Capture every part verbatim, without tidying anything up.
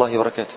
الله وبركاته.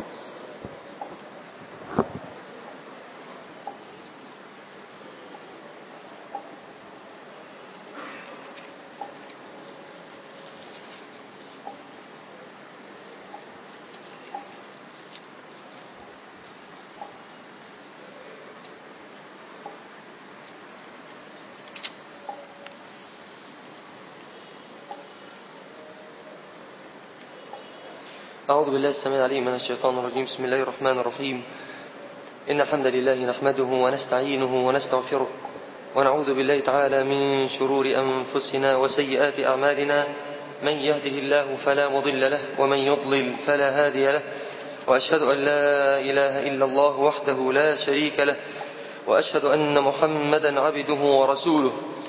أعوذ بالله السميع العليم من الشيطان الرجيم. بسم الله الرحمن الرحيم. إن الحمد لله نحمده ونستعينه ونستغفره ونعوذ بالله تعالى من شرور أنفسنا وسيئات أعمالنا. من يهده الله فلا مضل له ومن يضلل فلا هادي له، وأشهد أن لا إله إلا الله وحده لا شريك له، وأشهد أن محمدا عبده ورسوله.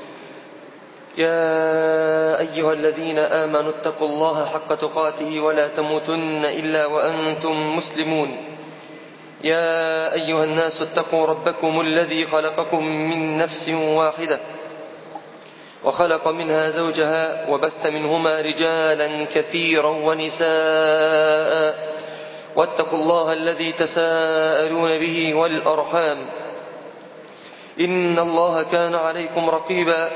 يا أيها الذين آمنوا اتقوا الله حق تقاته ولا تموتن إلا وأنتم مسلمون. يا أيها الناس اتقوا ربكم الذي خلقكم من نفس واحدة وخلق منها زوجها وبث منهما رجالا كثيرا ونساء، واتقوا الله الذي تساءلون به والأرحام إن الله كان عليكم رقيبا.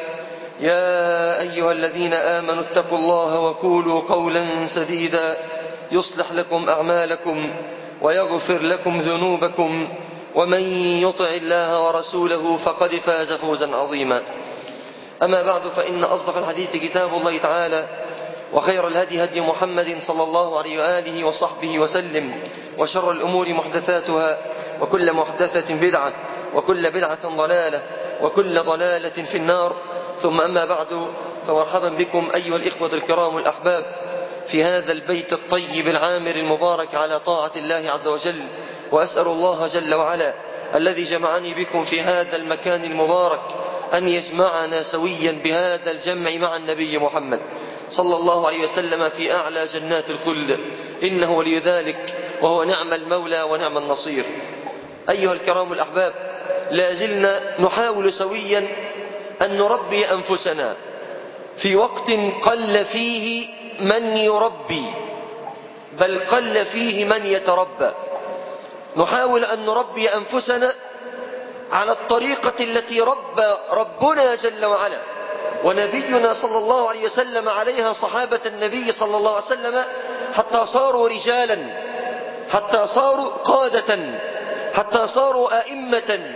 يا أيها الذين آمنوا اتقوا الله وقولوا قولا سديدا يصلح لكم أعمالكم ويغفر لكم ذنوبكم، ومن يطع الله ورسوله فقد فاز فوزا عظيما. أما بعد، فإن أصدق الحديث كتاب الله تعالى، وخير الهدي هدي محمد صلى الله عليه وآله وصحبه وسلم، وشر الأمور محدثاتها، وكل محدثة بدعة، وكل بدعة ضلالة، وكل ضلالة في النار. ثم أما بعد، فمرحبا بكم أيها الإخوة الكرام الأحباب في هذا البيت الطيب العامر المبارك على طاعة الله عز وجل. وأسأل الله جل وعلا الذي جمعني بكم في هذا المكان المبارك أن يجمعنا سويا بهذا الجمع مع النبي محمد صلى الله عليه وسلم في أعلى جنات الخلد، إنه ولي ذلك وهو نعم المولى ونعم النصير. أيها الكرام الأحباب، لا زلنا نحاول سويا أن نربي أنفسنا في وقت قل فيه من يربي، بل قل فيه من يتربى. نحاول أن نربي أنفسنا على الطريقة التي ربى ربنا جل وعلا ونبينا صلى الله عليه وسلم عليها صحابة النبي صلى الله عليه وسلم، حتى صاروا رجالا، حتى صاروا قادة، حتى صاروا أئمة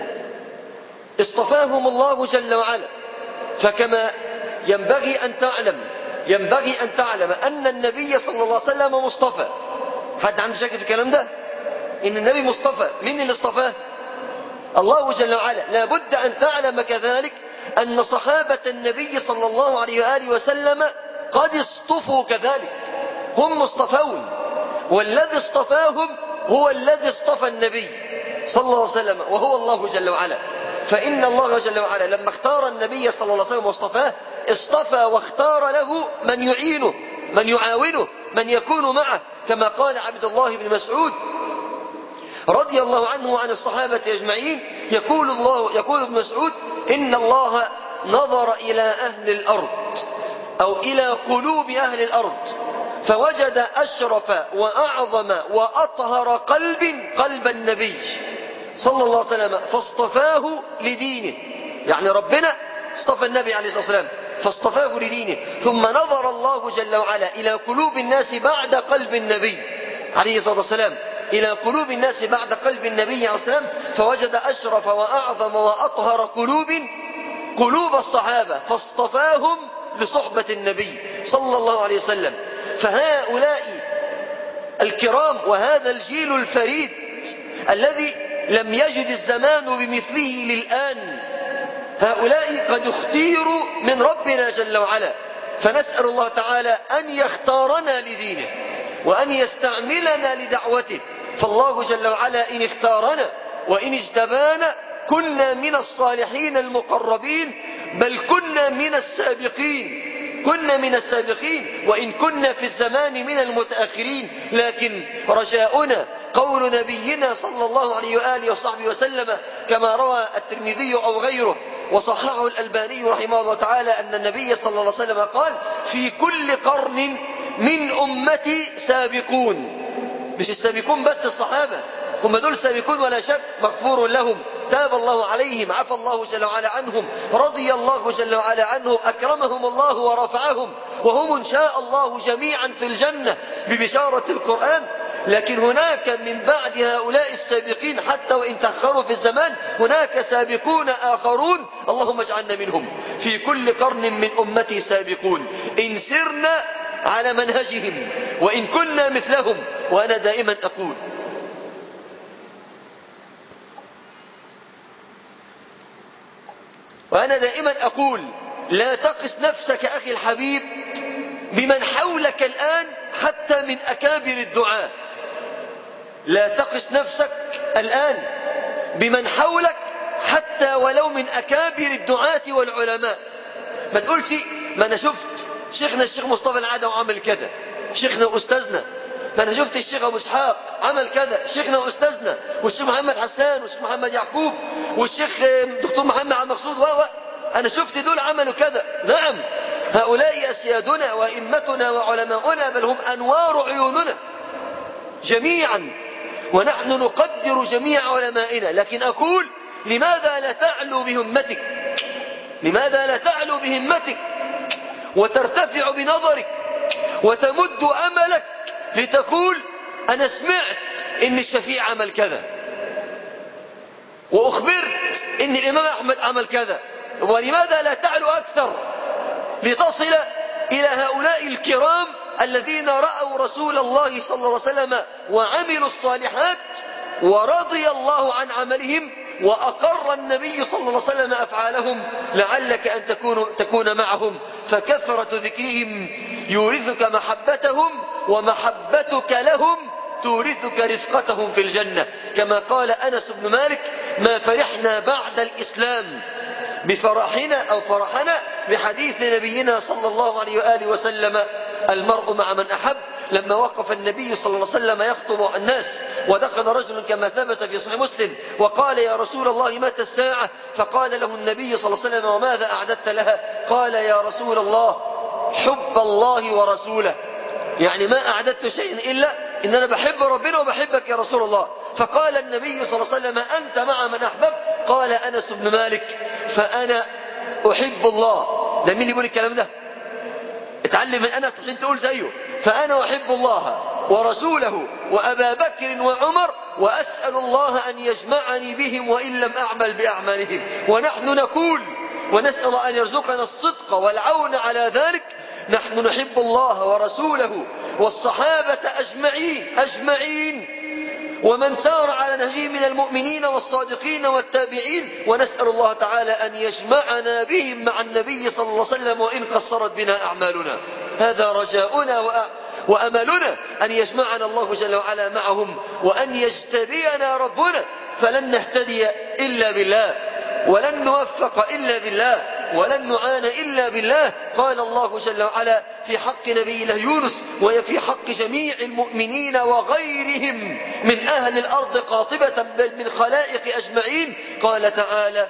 اصطفاهم الله جل وعلا. فكما ينبغي أن تعلم ينبغي أن تعلم أن النبي صلى الله عليه وسلم مصطفى. حد عنده شك في الكلام ده؟ إن النبي مصطفى. مين اللي اصطفاه؟ الله جل وعلا. لابد أن تعلم كذلك أن صحابة النبي صلى الله عليه وآله وسلم قد اصطفوا كذلك، هم مصطفون، والذي اصطفاهم هو الذي اصطفى النبي صلى الله عليه وسلم، وهو الله جل وعلا. فإن الله جل وعلا لما اختار النبي صلى الله عليه وسلم واصطفاه، اصطفى واختار له من يعينه، من يعاونه، من يكون معه، كما قال عبد الله بن مسعود رضي الله عنه وعن الصحابة أجمعين، يقول الله يقول ابن مسعود: إن الله نظر إلى أهل الأرض أو إلى قلوب أهل الأرض فوجد أشرف وأعظم وأطهر قلب قلب النبي صلى الله عليه وسلم فاصطفاه لدينه. يعني ربنا اصطفى النبي عليه الصلاة والسلام فاصطفاه لدينه. ثم نظر الله جل وعلا إلى قلوب الناس بعد قلب النبي عليه الصلاة والسلام، إلى قلوب الناس بعد قلب النبي عليه الصلاة والسلام، فوجد أشرف وأعظم وأطهر قلوب قلوب الصحابة فاصطفاهم لصحبة النبي صلى الله عليه وسلم. فهؤلاء الكرام وهذا الجيل الفريد الذي لم يجد الزمان بمثله للآن، هؤلاء قد اختيروا من ربنا جل وعلا. فنسأل الله تعالى أن يختارنا لدينه وأن يستعملنا لدعوته. فالله جل وعلا إن اختارنا وإن اجتبانا كنا من الصالحين المقربين، بل كنا من السابقين كنا من السابقين وإن كنا في الزمان من المتأخرين. لكن رجاؤنا قول نبينا صلى الله عليه وآله وصحبه وسلم كما روى الترمذي أو غيره وصححه الألباني رحمه الله تعالى أن النبي صلى الله عليه وسلم قال: في كل قرن من أمتي سابقون مش السابقون بس الصحابة، هم دول سابقون ولا شك، مغفور لهم، تاب الله عليهم، عفى الله جل وعلا عنهم، رضي الله جل وعلا عنهم، أكرمهم الله ورفعهم، وهم إن شاء الله جميعا في الجنة ببشارة القرآن. لكن هناك من بعد هؤلاء السابقين حتى وإن تأخروا في الزمان هناك سابقون آخرون، اللهم اجعلنا منهم. في كل قرن من أمتي سابقون إن سرنا على منهجهم وإن كنا مثلهم. وأنا دائما أقول وأنا دائما أقول لا تقس نفسك أخي الحبيب بمن حولك الآن حتى من أكابر الدعاة. لا تقس نفسك الآن بمن حولك حتى ولو من أكابر الدعاة والعلماء. ما تقولش ما أنا شفت شيخنا الشيخ مصطفى العدوي عمل كذا، شيخنا وأستاذنا، ما أنا شفت الشيخ أبو إسحاق عمل كذا، شيخنا وأستاذنا، والشيخ محمد حسان والشيخ محمد يعقوب والشيخ دكتور محمد عبد المقصود و أنا شفت دول عملوا كذا. نعم، هؤلاء أسيادنا وإمتنا وعلماؤنا، بل هم أنوار عيوننا جميعا، ونحن نقدر جميع علمائنا. لكن أقول لماذا لا تعلو بهمتك؟ لماذا لا تعلو بهمتك وترتفع بنظرك وتمد أملك لتقول أنا سمعت إن الشفيع عمل كذا، وأخبرت إن الإمام أحمد عمل كذا. ولماذا لا تعلو أكثر لتصل إلى هؤلاء الكرام الذين رأوا رسول الله صلى الله عليه وسلم وعملوا الصالحات ورضي الله عن عملهم وأقر النبي صلى الله عليه وسلم أفعالهم، لعلك أن تكون, تكون معهم. فكثرة ذكرهم يورثك محبتهم، ومحبتك لهم تورثك رفقتهم في الجنة. كما قال أنس بن مالك ما فرحنا بعد الإسلام بفرحنا أو فرحنا بحديث نبينا صلى الله عليه وآله وسلم المرء مع من أحب. لما وقف النبي صلى الله عليه وسلم يخطب الناس ودخل رجل كما ثبت في صحيح مسلم وقال يا رسول الله متى الساعة؟ فقال له النبي صلى الله عليه وسلم وماذا أعددت لها؟ قال يا رسول الله حب الله ورسوله، يعني ما أعددت شيئا إلا إن أنا بحب ربنا وبحبك يا رسول الله. فقال النبي صلى الله عليه وسلم أنت مع من أحبب؟ قال أنس بن مالك فأنا أحب الله. ده مين اللي يقول الكلام ده؟ اتعلم من أنس عشان تقول زيه. فأنا أحب الله ورسوله وأبا بكر وعمر وأسأل الله أن يجمعني بهم وإن لم أعمل بأعمالهم. ونحن نقول ونسأل أن يرزقنا الصدق والعون على ذلك. نحن نحب الله ورسوله والصحابة أجمعين أجمعين ومن سار على نهجهم من المؤمنين والصادقين والتابعين، ونسأل الله تعالى أن يجمعنا بهم مع النبي صلى الله عليه وسلم وإن قصرت بنا أعمالنا. هذا رجاؤنا وأملنا أن يجمعنا الله جل وعلا معهم، وأن يجتبينا ربنا، فلن نهتدي إلا بالله، ولن نوفق إلا بالله، ولن نعان إلا بالله. قال الله جل وعلا في حق نبي الله يونس وفي حق جميع المؤمنين وغيرهم من أهل الأرض قاطبة بل من خلائق أجمعين، قال تعالى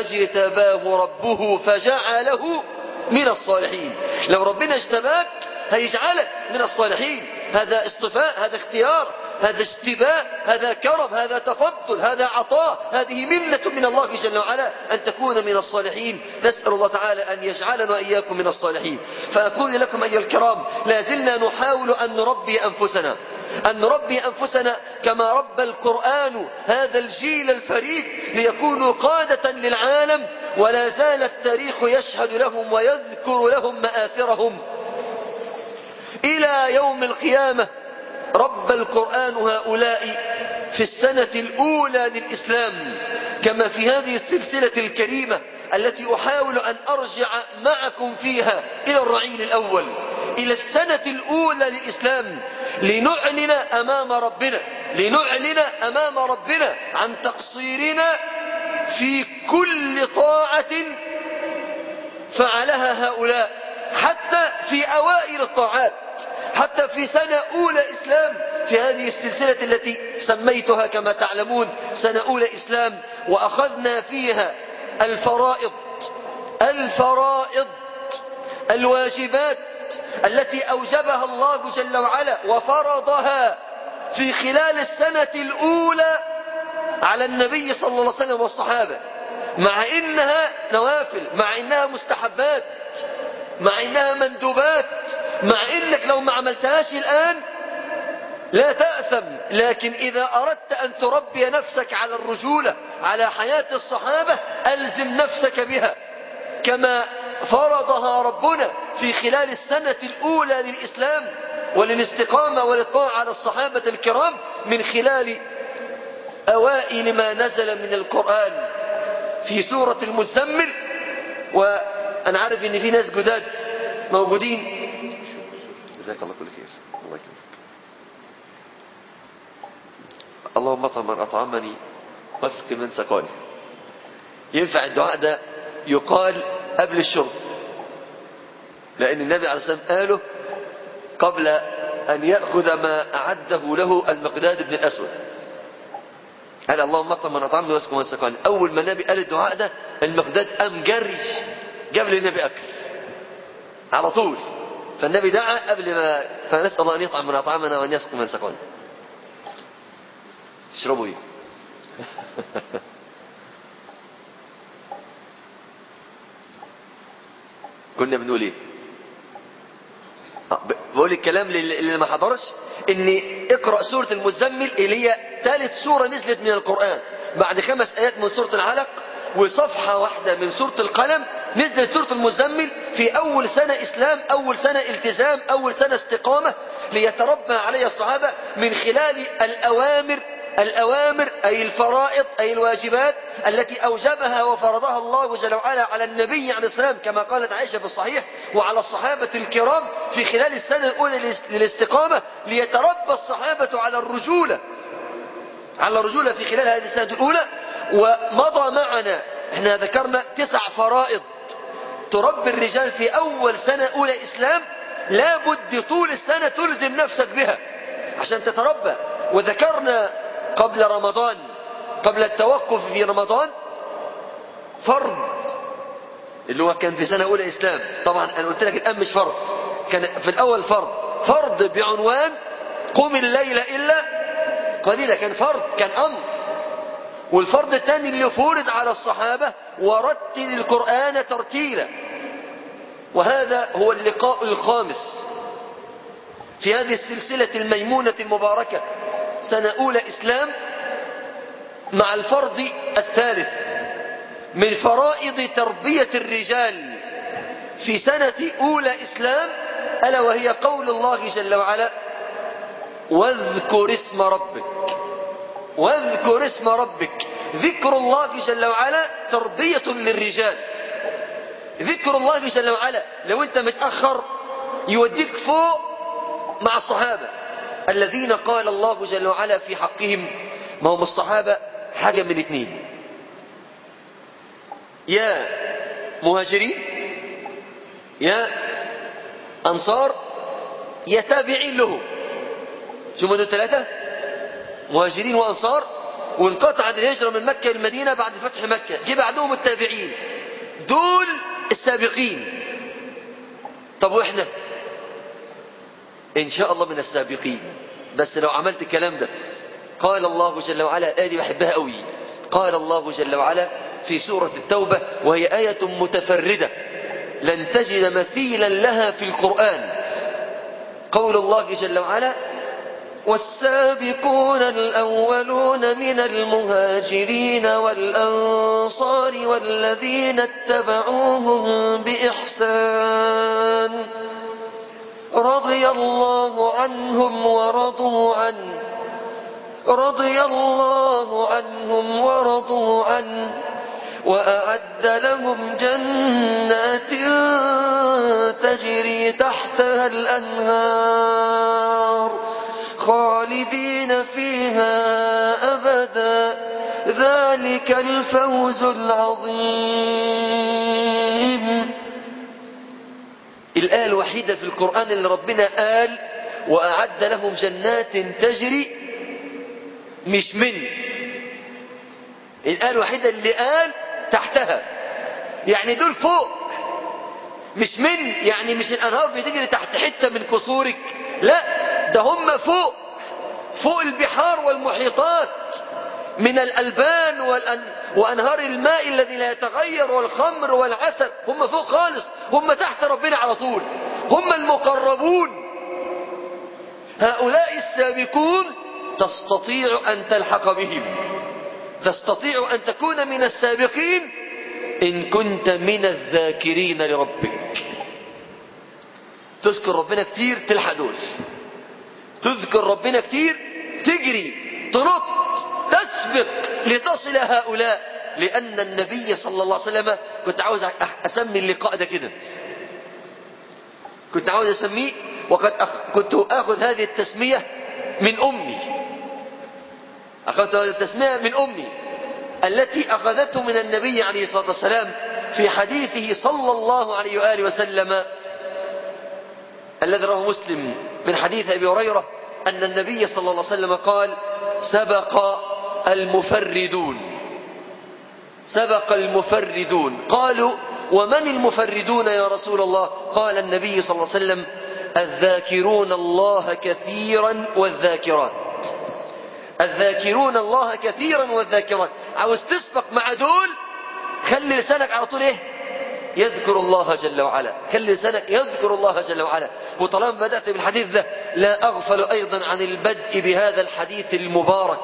فاجتباه ربه فجعله من الصالحين. لو ربنا اجتباك هيجعلك من الصالحين. هذا اصطفاء، هذا اختيار، هذا اجتباء، هذا كرم، هذا تفضل، هذا عطاء، هذه منة من الله جل وعلا أن تكون من الصالحين. نسأل الله تعالى أن يجعلنا وإياكم من الصالحين. فأقول لكم أيها الكرام لا زلنا نحاول أن نربي أنفسنا أن نربي أنفسنا كما ربى القرآن هذا الجيل الفريد ليكونوا قادة للعالم، ولا زال التاريخ يشهد لهم ويذكر لهم مآثرهم إلى يوم القيامة. ربى القرآن هؤلاء في السنة الأولى للإسلام، كما في هذه السلسلة الكريمة التي أحاول أن أرجع معكم فيها إلى الرعيل الأول، إلى السنة الأولى للإسلام، لنعلن أمام ربنا لنعلن أمام ربنا عن تقصيرنا في كل طاعة فعلها هؤلاء، حتى في أوائل الطاعات، حتى في سنة أولى إسلام، في هذه السلسلة التي سميتها كما تعلمون سنة أولى إسلام. وأخذنا فيها الفرائض الفرائض الواجبات التي أوجبها الله جل وعلا وفرضها في خلال السنة الأولى على النبي صلى الله عليه وسلم والصحابة، مع إنها نوافل، مع إنها مستحبات، مع إنها مندوبات، مع إنك لو ما عملتهاش الآن لا تأثم، لكن إذا أردت أن تربي نفسك على الرجولة على حياة الصحابة ألزم نفسك بها كما فرضها ربنا في خلال السنة الأولى للإسلام وللاستقامة وللطاعة على الصحابة الكرام من خلال أوائل ما نزل من القرآن في سورة المزمل. وأنا عارف إن في ناس جداد موجودين، جزاك الله كل خير، الله يكرمك. اللهم اطعم من أطعمني واسق من سقاني. ينفع الدعاء ده يقال قبل الشرب، لأن النبي عليه الصلاة والسلام قاله قبل أن يأخذ ما أعده له المقداد بن الأسود. قال اللهم اطعم من أطعمني واسق من سقاني. أول ما النبي قال الدعاء ده المقداد قام جري جاب للنبي أكل على طول. فالنبي دعا قبل ما، فنسأل الله أن يطعم من أطعمنا وأن يسق من سقانا. تشربوا ايه؟ كنا بنقول ايه؟ بقول الكلام اللي ما حضرش ان اقرأ سورة المزمل اللي هي ثالث سورة نزلت من القرآن بعد خمس آيات من سورة العلق وصفحة واحدة من سورة القلم. نزلت سورة المزمل في أول سنة إسلام، أول سنة التزام، أول سنة استقامة، ليتربى عليها الصحابة من خلال الأوامر الأوامر أي الفرائض أي الواجبات التي أوجبها وفرضها الله جل وعلا على النبي عليه السلام كما قالت عائشة في الصحيح وعلى الصحابة الكرام في خلال السنة الأولى للاستقامة، ليتربى الصحابة على الرجولة على الرجولة في خلال هذه السنة الأولى. ومضى معنا احنا ذكرنا تسع فرائض تربي الرجال في أول سنة أولى إسلام، لابد طول السنة تلزم نفسك بها عشان تتربى. وذكرنا قبل رمضان قبل التوقف في رمضان فرض اللي هو كان في سنة أولى إسلام. طبعا أنا قلت لك الآن مش فرض، كان في الأول فرض فرض بعنوان قم الليل إلا قليلا، كان فرض كان أمر. والفرض الثاني اللي فرض على الصحابة ورتل القرآن ترتيلا. وهذا هو اللقاء الخامس في هذه السلسلة الميمونة المباركة سنة أولى إسلام مع الفرض الثالث من فرائض تربية الرجال في سنة أولى إسلام، ألا وهي قول الله جل وعلا واذكر اسم ربك. واذكر اسم ربك، ذكر الله جل وعلا تربية للرجال. ذكر الله جل وعلا لو انت متأخر يوديك فوق مع الصحابة الذين قال الله جل وعلا في حقهم، ما هم الصحابة حاجة من اتنين، يا مهاجرين يا أنصار يا تابعين له. شو دول ثلاثة؟ مهاجرين وأنصار، وانقطعت الهجرة من مكة للمدينة بعد فتح مكة، جه بعدهم التابعين، دول السابقين. طب وإحنا إن شاء الله من السابقين، بس لو عملت الكلام ده. قال الله جل وعلا، آية بحبها قوي، قال الله جل وعلا في سورة التوبة وهي آية متفردة لن تجد مثيلا لها في القرآن. قول الله جل وعلا والسابقون الأولون من المهاجرين والأنصار والذين اتبعوهم بإحسان رضي الله عنهم ورضوا عنه رضي الله عنهم ورضوا عنه وأعد لهم جنات تجري تحتها الأنهار خالدين فيها أبدا ذلك الفوز العظيم. الآية الوحيدة في القرآن اللي ربنا قال وأعد لهم جنات تجري، مش من الآية الوحيدة اللي قال تحتها، يعني دول فوق، مش من يعني مش الأنهار بتجري تحت حتة من قصورك، لا ده هم فوق فوق البحار والمحيطات من الألبان والأن... وأنهار الماء الذي لا يتغير والخمر والعسل، هم فوق خالص، هم تحت ربنا على طول، هم المقربون. هؤلاء السابقون تستطيع أن تلحق بهم، تستطيع أن تكون من السابقين إن كنت من الذاكرين لربك. تذكر ربنا كتير تلحق دول، تذكر ربنا كتير تجري تنط تسبق لتصل هؤلاء. لأن النبي صلى الله عليه وسلم، كنت عاوز أسمي اللقاء ده كده، كنت عاوز أسميه، وقد أخ... كنت أخذ هذه التسمية من أمي، أخذت هذه التسمية من أمي التي أخذته من النبي عليه الصلاة والسلام في حديثه صلى الله عليه وآله وسلم الذي رواه مسلم من حديث أبي هريرة أن النبي صلى الله عليه وسلم قال: سبق المفردون، سبق المفردون. قالوا: ومن المفردون يا رسول الله؟ قال النبي صلى الله عليه وسلم: الذاكرون الله كثيرا والذاكرات، الذاكرون الله كثيرا والذاكرات. عاوز تسبق مع دول، خلي لسانك على طول ايه؟ يذكر الله جل وعلا، خلي لسانك يذكر الله جل وعلا. وطالما بدأت بالحديث ده لا أغفل أيضا عن البدء بهذا الحديث المبارك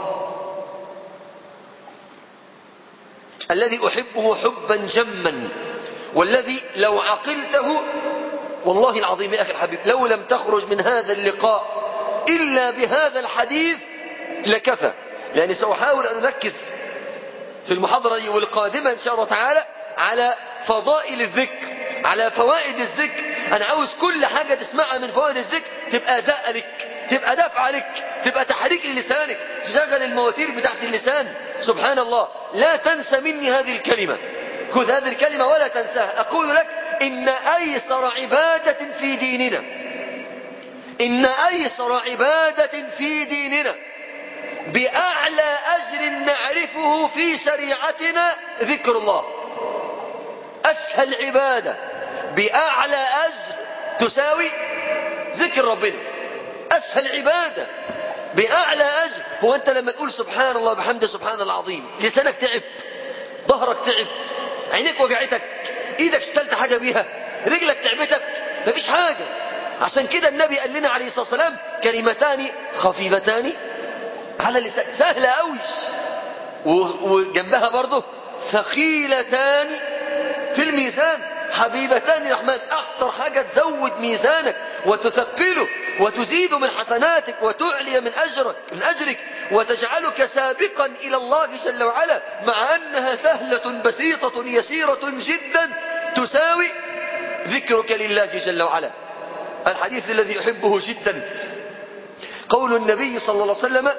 الذي أحبه حبا جما، والذي لو عقلته والله العظيم يا أخي الحبيب لو لم تخرج من هذا اللقاء إلا بهذا الحديث لكفى. يعني سأحاول أن أركز في المحاضرة والقادمة إن شاء الله تعالى على فضائل الذكر، على فوائد الذكر. أنا عاوز كل حاجة تسمعها من فوائد الذكر تبقى زقة لك، تبقى دفعة لك، تبقى تحريك للسانك، تشغل المواتير بتاعت اللسان. سبحان الله، لا تنسى مني هذه الكلمة، خذ هذه الكلمة ولا تنساها. أقول لك إن أيسر عبادة في ديننا، إن أيسر عبادة في ديننا بأعلى أجر نعرفه في شريعتنا ذكر الله. أسهل عبادة بأعلى أجر تساوي ذكر ربنا، أسهل عبادة بأعلى أجر. هو أنت لما تقول سبحان الله بحمده سبحان العظيم لسانك تعب، ظهرك تعب، عينيك وجعتك، ايدك اشتلت حاجة بيها، رجلك تعبتك، مفيش حاجة. عشان كده النبي قال لنا عليه الصلاة والسلام كلمتان خفيفتان على اللسان، سهلة قوي، وجنبها برضه ثقيلتان في الميزان حبيبتان الرحمن. اكتر حاجة تزود ميزانك وتثقله وتزيد من حسناتك وتعلي من اجرك من اجرك وتجعلك سابقا الى الله جل وعلا، مع انها سهلة بسيطة يسيرة جدا، تساوي ذكرك لله جل وعلا. الحديث الذي يحبه جدا قول النبي صلى الله عليه وسلم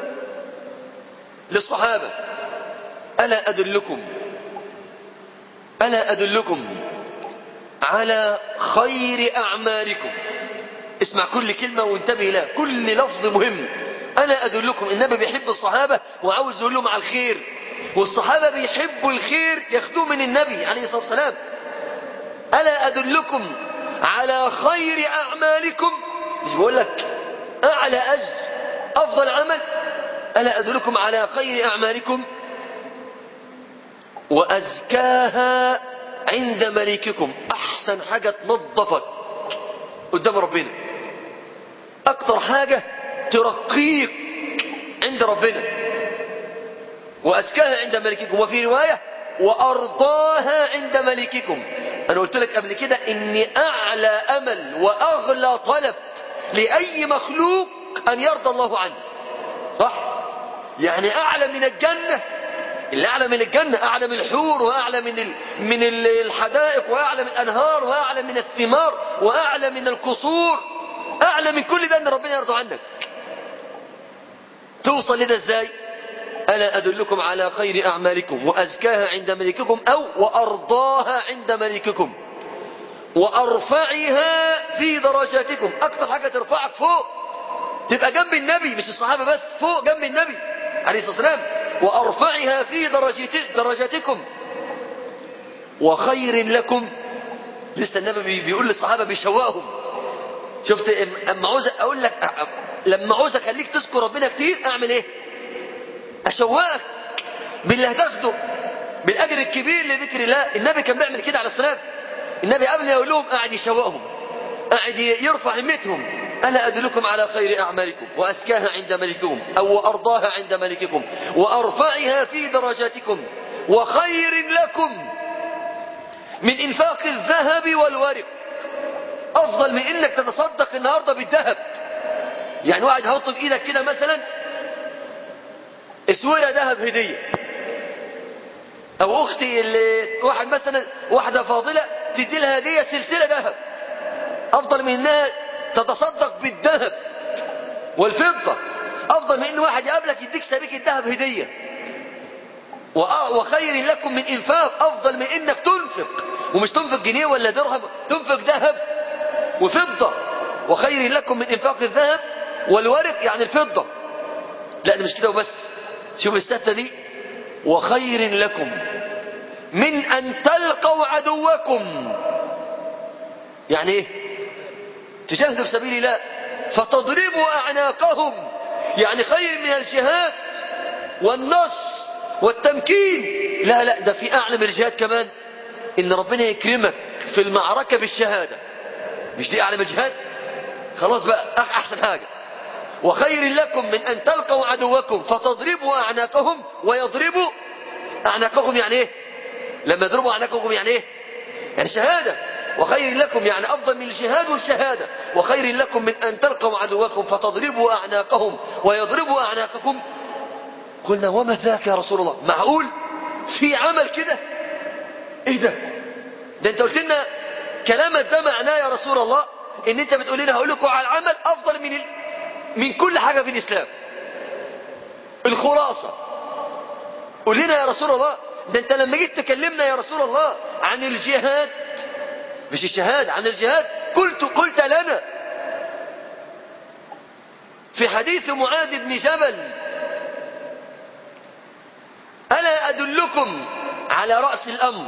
للصحابة: ألا أدلكم ألا أدلكم على خير أعمالكم. اسمع كل كلمة وانتبه لها، كل لفظ مهم. ألا أدلكم، النبي بيحب الصحابة وعاوز يقول لهم على الخير، والصحابة بيحبوا الخير ياخدوه من النبي عليه الصلاة والسلام. ألا أدلكم على خير أعمالكم، مش بقول لك أعلى أجر أفضل عمل، ألا أدلكم على خير أعمالكم وأزكاها عند مليككم. أحسن حاجة تنظفك قدام ربنا، أكتر حاجة ترقيك عند ربنا، وأزكاها عند مليككم. وفي رواية وأرضاها عند مليككم. أنا قلت لك قبل كده إن أعلى أمل وأغلى طلب لأي مخلوق أن يرضى الله عنه، صح؟ يعني أعلى من الجنة، اللي أعلى من الجنة أعلى من الحور، وأعلى من ال... من الحدائق، وأعلى من الأنهار، وأعلى من الثمار، وأعلى من القصور، أعلى من كل ده أن ربنا يرضى عنك. توصل لده إزاي؟ ألا أدلكم على خير أعمالكم وأزكاها عند ملككم، أو وأرضاها عند ملككم وأرفعها في درجاتكم. أكتر حاجة ترفعك فوق، تبقى جنب النبي، مش الصحابة بس، فوق جنب النبي عليه الصلاة والسلام. وأرفعها في درجاتكم وخير لكم. لسه النبي بيقول للصحابة بيشوقهم. شفت اما عاوز اقول لك لما عاوز اخليك تذكر ربنا كتير اعمل ايه؟ اشوقك باللي هتاخده بالاجر الكبير لذكر الله. النبي كان بيعمل كده على السلام. النبي قبل ما يقول لهم قاعد يشوقهم، قاعد يرفع همتهم. ألا أدلكم على خير أعمالكم وأزكاها عند ملككم أو وأرضاها عند ملككم وأرفعها في درجاتكم وخير لكم من إنفاق الذهب والورق. أفضل من إنك تتصدق النهاردة بالذهب. يعني واحد هيحط بإيدك كده مثلا اسورة ذهب هدية، أو أختي اللي واحد مثلا واحدة فاضلة تدي لها هدية سلسلة ذهب، أفضل من إنها تتصدق بالذهب والفضة. أفضل من إن واحد يقابلك يديك سبيك الذهب هدية. وخير لكم من إنفاق، أفضل من إنك تنفق، ومش تنفق جنيه ولا درهم، تنفق ذهب وفضة. وخير لكم من إنفاق الذهب والورق يعني الفضة. لا ده مش كده وبس، شوف الستة دي، وخير لكم من أن تلقوا عدوكم. يعني إيه؟ تجاهدوا في سبيل الله فتضربوا أعناقهم. يعني خير من الجهاد والنص والتمكين. لا لا ده في أعلى من الجهاد كمان، إن ربنا يكرمك في المعركة بالشهادة. مش دي أعلى من الجهاد؟ خلاص بقى أحسن حاجة. وخير لكم من أن تلقوا عدوكم فتضربوا أعناقهم ويضربوا أعناقكم. يعني إيه؟ لما يضربوا أعناقكم يعني إيه؟ يعني شهادة. وخير لكم يعني أفضل من الجهاد والشهادة. وخير لكم من أن تلقوا عدوكم فتضربوا أعناقهم ويضربوا أعناقكم. قلنا وما ذاك يا رسول الله؟ معقول في عمل كده؟ ايه ده؟ ده انت قلت لنا كلامك ده معناه يا رسول الله ان انت بتقول لنا هقول لكم على العمل افضل من ال... من كل حاجة في الاسلام. الخلاصة قول لنا يا رسول الله. ده انت لما جيت تكلمنا يا رسول الله عن الجهاد، مش الشهادة، عن الجهاد، قلت قلت لنا في حديث معاذ بن جبل ألا أدلكم على رأس الأمر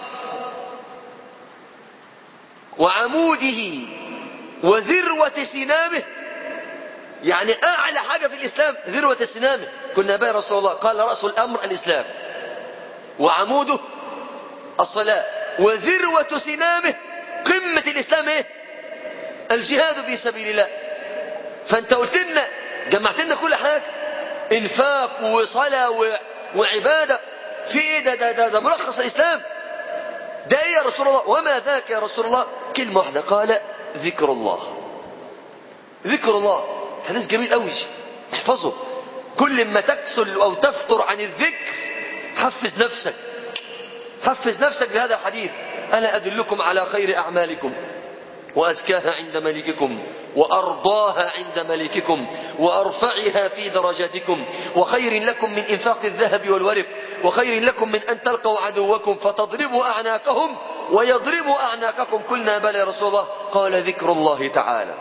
وعموده وذروة سنامه. يعني أعلى حاجة في الإسلام ذروة سنامه. قلنا بقى يا رسول الله، قال رأس الأمر الإسلام وعموده الصلاة وذروة سنامه قمة الإسلام إيه؟ الجهاد في سبيل الله. فأنت قلت لنا جمعت لنا كل حاجة، إنفاق وصلاة وعبادة. في إيه ده ده ده, ده ملخص الإسلام. ده إيه يا رسول الله؟ وما ذاك يا رسول الله؟ كلمة واحدة، قال ذكر الله. ذكر الله. حديث جميل قوي، احفظه. كل ما تكسل أو تفتر عن الذكر حفز نفسك، حفز نفسك بهذا الحديث. ألا أدلكم على خير أعمالكم وأزكاها عند ملككم وأرضاها عند ملككم وأرفعها في درجاتكم وخير لكم من إنفاق الذهب والورق وخير لكم من أن تلقوا عدوكم فتضربوا أعناقهم ويضربوا أعناقكم. قلنا بلى يا رسول الله. قال ذكر الله تعالى.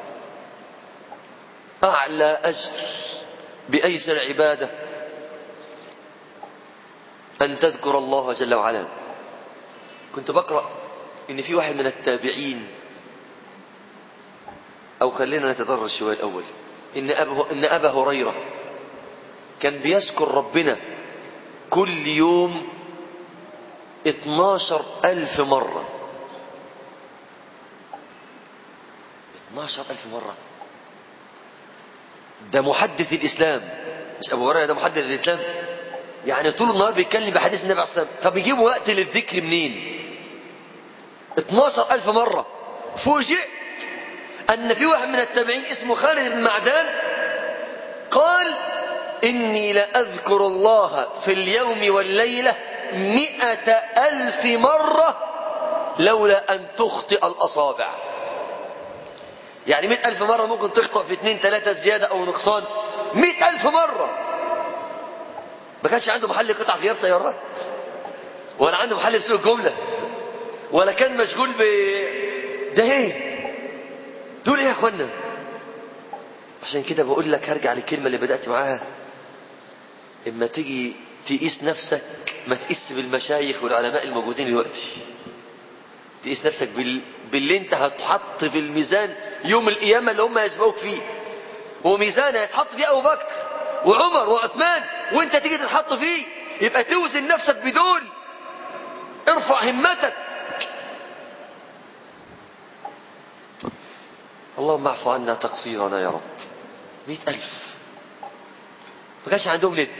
أعلى أجر بأيسر عبادة أن تذكر الله جل وعلا. كنت بقرأ إن في واحد من التابعين، أو خلينا نتدرج شوية الأول، إن أبا, إن أبا هريرة كان بيذكر ربنا كل يوم اتناشر ألف مرة. اتناشر ألف مرة. ده محدث الإسلام، مش أبو هريرة، ده محدث الإسلام. يعني طول النهار بيتكلم بحديث النبي عليه الصلاة والسلام. طب يجيبوا وقت للذكر منين؟ اتناشر ألف مرة. فوجئت أن في واحد من التابعين اسمه خالد بن معدان قال إني لأذكر الله في اليوم والليلة مئة ألف مرة لولا أن تخطئ الأصابع. يعني مئة ألف مرة ممكن تخطئ في اثنين ثلاثة زيادة أو نقصان. مئة ألف مرة. ما كانش عنده محل قطع غيار سيارات، ولا عنده محل بسوق جملة، ولا كان مشغول ب ده ايه دول ايه يا اخوانا. عشان كده بقول لك هرجع للكلمة اللي بدأت معاها. اما تيجي تقيس نفسك ما تقيس بالمشايخ والعلماء الموجودين دلوقتي، تقيس نفسك بال... باللي انت هتحط في الميزان يوم القيامة اللي هم يسبقوك فيه. وميزان هيتحط فيه ابو بكر وعمر وعثمان، وانت تيجي تتحط فيه، يبقى توزن نفسك بدول. ارفع همتك. اللهم اعف عنا تقصيرنا يا رب. مئة ألف ما كانش عندهم نت،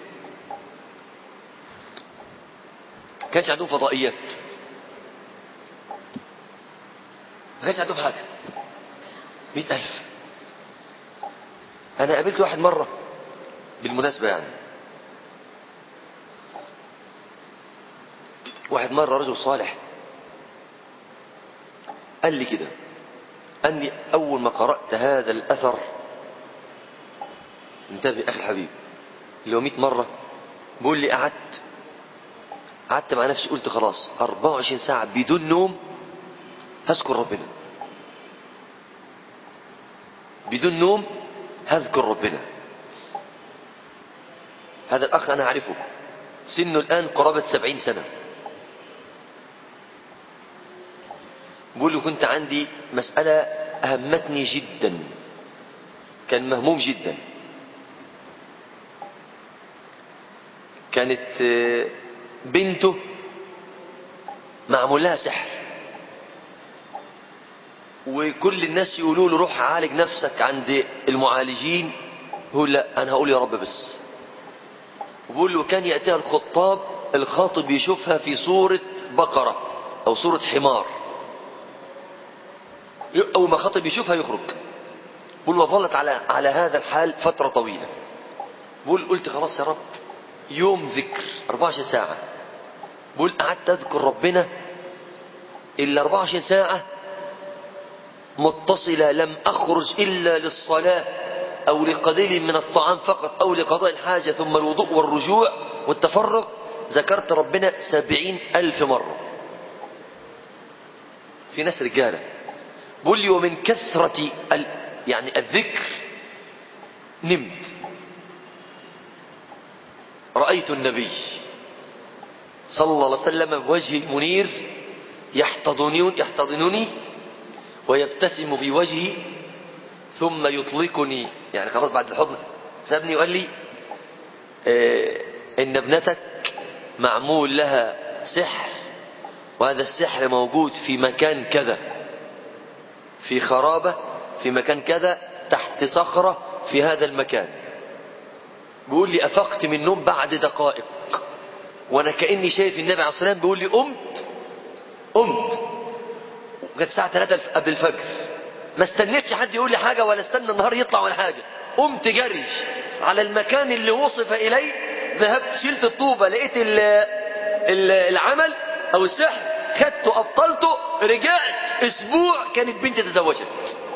ما كانش عندهم فضائيات، ما كانش عندهم حاجة. مئة ألف. أنا قابلت واحد مرة بالمناسبة، يعني واحد مرة رجل صالح قال لي كده، أني أول ما قرأت هذا الأثر، انتبه أخي الحبيب، اللي هو مئة مرة، بيقول لي قعدت قعدت مع نفسي، قلت خلاص أربعة وعشرين ساعة بدون نوم هذكر ربنا، بدون نوم هذكر ربنا. هذا الأخ أنا أعرفه، سنه الآن قرابة سبعين سنة. بيقول له كنت عندي مسألة أهمتني جدا، كان مهموم جدا. كانت بنته معمول لها سحر، وكل الناس يقولوا له روح عالج نفسك عند المعالجين، هو لا أنا هقول يا رب بس. وبيقول له كان يأتيها الخطاب، الخاطب يشوفها في صورة بقرة أو صورة حمار، أول ما خاطب يشوفها يخرج. بيقول وظلت على على هذا الحال فترة طويلة. بيقول قلت خلاص يا رب يوم ذكر أربعة وعشرين ساعة. بيقول قعدت أذكر ربنا إلا أربعة وعشرين ساعة متصلة، لم أخرج إلا للصلاة أو لقليل من الطعام فقط أو لقضاء الحاجة، ثم الوضوء والرجوع والتفرغ. ذكرت ربنا سبعين ألف مرة. في ناس رجالة بقول لي ومن كثرة ال... يعني الذكر نمت. رأيت النبي صلى الله عليه وسلم بوجه المنير يحتضنني يحتضنني ويبتسم في وجهي، ثم يطلقني، يعني خلاص بعد الحضن سابني وقال لي اه إن ابنتك معمول لها سحر، وهذا السحر موجود في مكان كذا، في خرابة في مكان كذا، تحت صخرة في هذا المكان. بيقول لي أفقت من النوم بعد دقائق، وأنا كأني شايف النبي عليه الصلاة والسلام. بيقول لي قمت قمت وكانت الساعة ثلاثة قبل الفجر، ما استنيتش حد يقول لي حاجة ولا استنى النهار يطلع ولا حاجة. قمت جري على المكان اللي وصف إليه، ذهبت شلت الطوبة، لقيت ال ال العمل أو السحر، خدته أبطلته، رجعت أسبوع كانت بنتي تزوجت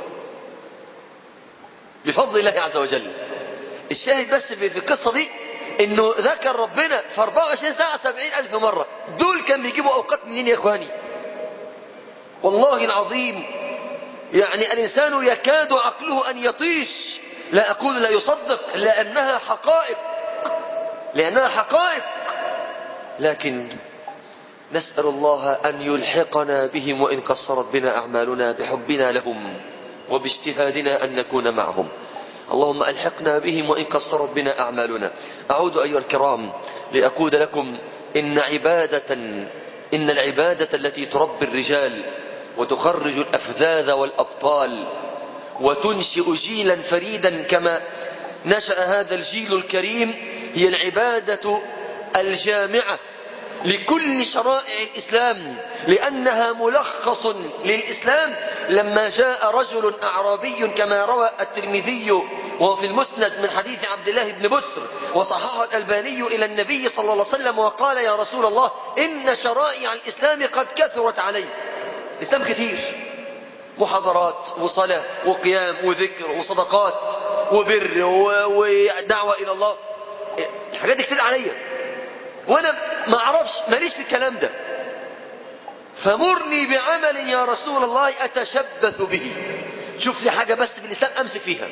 بفضل الله عز وجل. الشاهد بس في القصة دي انه ذكر ربنا في أربعة وعشرين ساعة سبعين ألف مرة. دول كان بيجيبوا أوقات منين يا إخواني؟ والله العظيم يعني الإنسان يكاد عقله أن يطيش، لا أقول لا يصدق، لأنها حقائق، لأنها حقائق. لكن نسأل الله أن يلحقنا بهم وإن قصرت بنا أعمالنا، بحبنا لهم وباجتهادنا أن نكون معهم. اللهم ألحقنا بهم وإن قصرت بنا أعمالنا. أعود أيها الكرام لأقول لكم إن عبادة إن العبادة التي تربي الرجال وتخرج الأفذاذ والأبطال وتنشئ جيلا فريدا كما نشأ هذا الجيل الكريم، هي العبادة الجامعة لكل شرائع الإسلام، لأنها ملخص للإسلام. لما جاء رجل أعرابي كما روى الترمذي وهو في المسند من حديث عبد الله بن بسر وصححه الألباني إلى النبي صلى الله عليه وسلم وقال يا رسول الله إن شرائع الإسلام قد كثرت علي. الإسلام كثير، محاضرات وصلاة وقيام وذكر وصدقات وبر ودعوة إلى الله، الحاجات دي كتير عليا وانا ما اعرفش، ماليش في الكلام ده. فمرني بعمل يا رسول الله اتشبث به، شوف لي حاجة بس في الاسلام امسك فيها.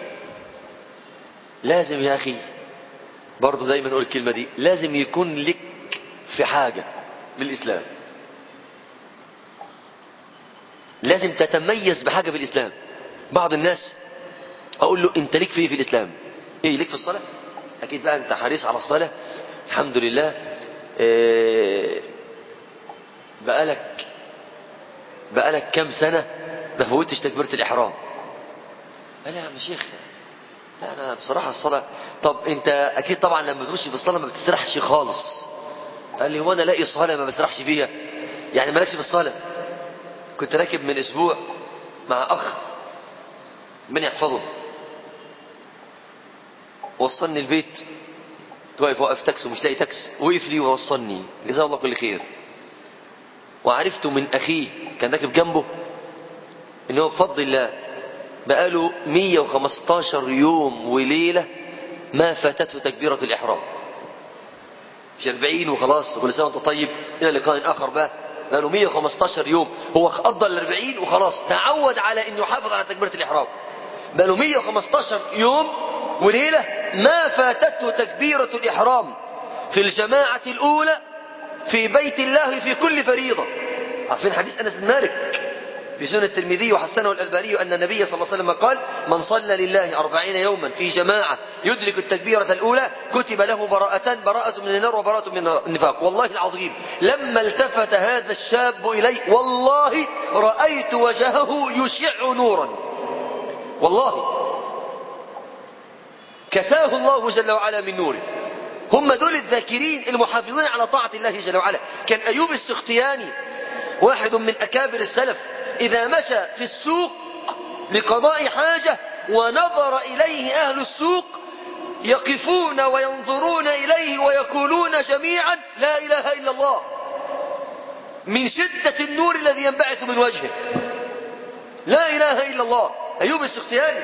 لازم يا اخي برضو دايما اقول الكلمة دي، لازم يكون لك في حاجة بالاسلام، لازم تتميز بحاجة بالاسلام. بعض الناس اقول له انت ليك في ايه في الاسلام؟ ايه ليك في الصلاه؟ اكيد بقى انت حريص على الصلاه الحمد لله. إيه بقالك بقالك كام سنه ما فوتش تكبيره الاحرام؟ قال لي يا عم شيخ لا انا بصراحه الصلاه. طب انت اكيد طبعا لما بتخش في الصلاه ما بتسرحش خالص. قال لي هو انا الاقي صلاه ما بسرحش فيها؟ يعني مالكش في الصلاه. كنت راكب من اسبوع مع اخ من يحفظه، وصلني البيت، واقف واقف تاكسي ومش لاقي تاكسي، وقف لي ووصلني جزاه الله كل خير. وعرفته من اخيه كان راكب جنبه ان هو بفضل الله بقاله مية وخمستاشر يوم وليله ما فاتته تكبيره الاحرام. مش أربعين وخلاص وكل سنه وانت طيب الى لقاء اخر بقى. بقاله مية وخمستاشر يوم هو قضى ال أربعين وخلاص تعود على انه يحافظ على تكبيره الاحرام. بقاله مية وخمستاشر يوم وليله ما فاتته تكبيره الاحرام في الجماعه الاولى في بيت الله في كل فريضه. عارفين حديث انس بن مالك في سنن الترمذي وحسنه الألباني أن النبي صلى الله عليه وسلم قال من صلى لله أربعين يوما في جماعة يدرك التكبيرة الأولى كتب له براءتان، براءة من النار وبراءة من النفاق. والله العظيم لما التفت هذا الشاب إلي والله رأيت وجهه يشع نورا، والله كساه الله جل وعلا من نوره. هم دول الذاكرين المحافظين على طاعة الله جل وعلا. كان أيوب السختياني واحد من أكابر السلف إذا مشى في السوق لقضاء حاجة ونظر إليه أهل السوق يقفون وينظرون إليه ويقولون جميعا لا إله إلا الله من شدة النور الذي ينبعث من وجهه. لا إله إلا الله. أيوب السختياني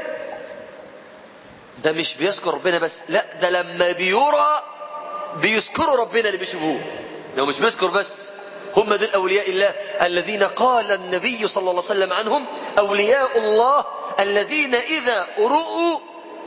ده مش بيذكر ربنا بس، لا ده لما بيرى بيذكروا ربنا اللي بيشوفوه. ده مش بيذكر بس. هم دول أولياء الله الذين قال النبي صلى الله عليه وسلم عنهم أولياء الله الذين إذا رؤوا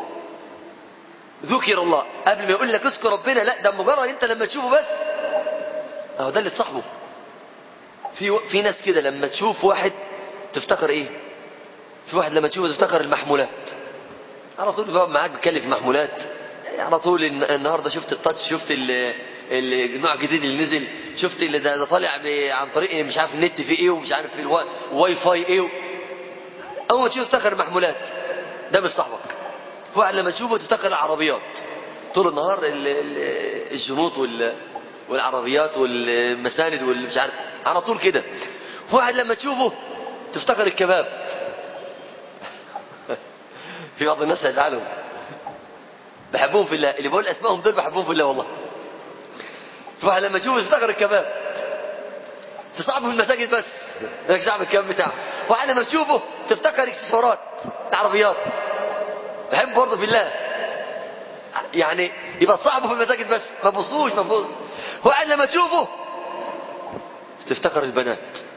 ذكر الله. قبل ما يقول لك اذكر ربنا، لا ده مجرد انت لما تشوفه بس اهو ده اللي تصاحبه. في في ناس كده لما تشوف واحد تفتكر ايه؟ في واحد لما تشوفه تفتكر المحمولات على طول، بقى معاك بيتكلم في محمولات يعني على طول. النهارده شفت التاتش، شفت النوع الجديد اللي نزل، شفت اللي ده, ده طالع عن طريق مش عارف النت في ايه ومش عارف في الواي فاي ايه. اول ما تشوف تفتكر المحمولات ده مش صاحبك. في واحد لما تشوفه تفتكر العربيات طول النهار، الجنوط والعربيات والمساند والمش عارف على طول كده. في واحد لما تشوفه تفتكر الكباب. في بعض الناس هيزعلوا، بحبهم في الله، اللي بقول اسمائهم دول بحبهم في الله والله. في واحد لما تشوفه تفتكر الكباب، تصعبه في المساجد بس مالكش دعوه بالكباب بتاعه. واحد لما تشوفه تفتكر اكسسوارات عربيات، بحب برضه في الله يعني يبقى تصاحبه في المساجد بس ما بصوش ما بصوش. واحد لما تشوفه تفتكر البنات،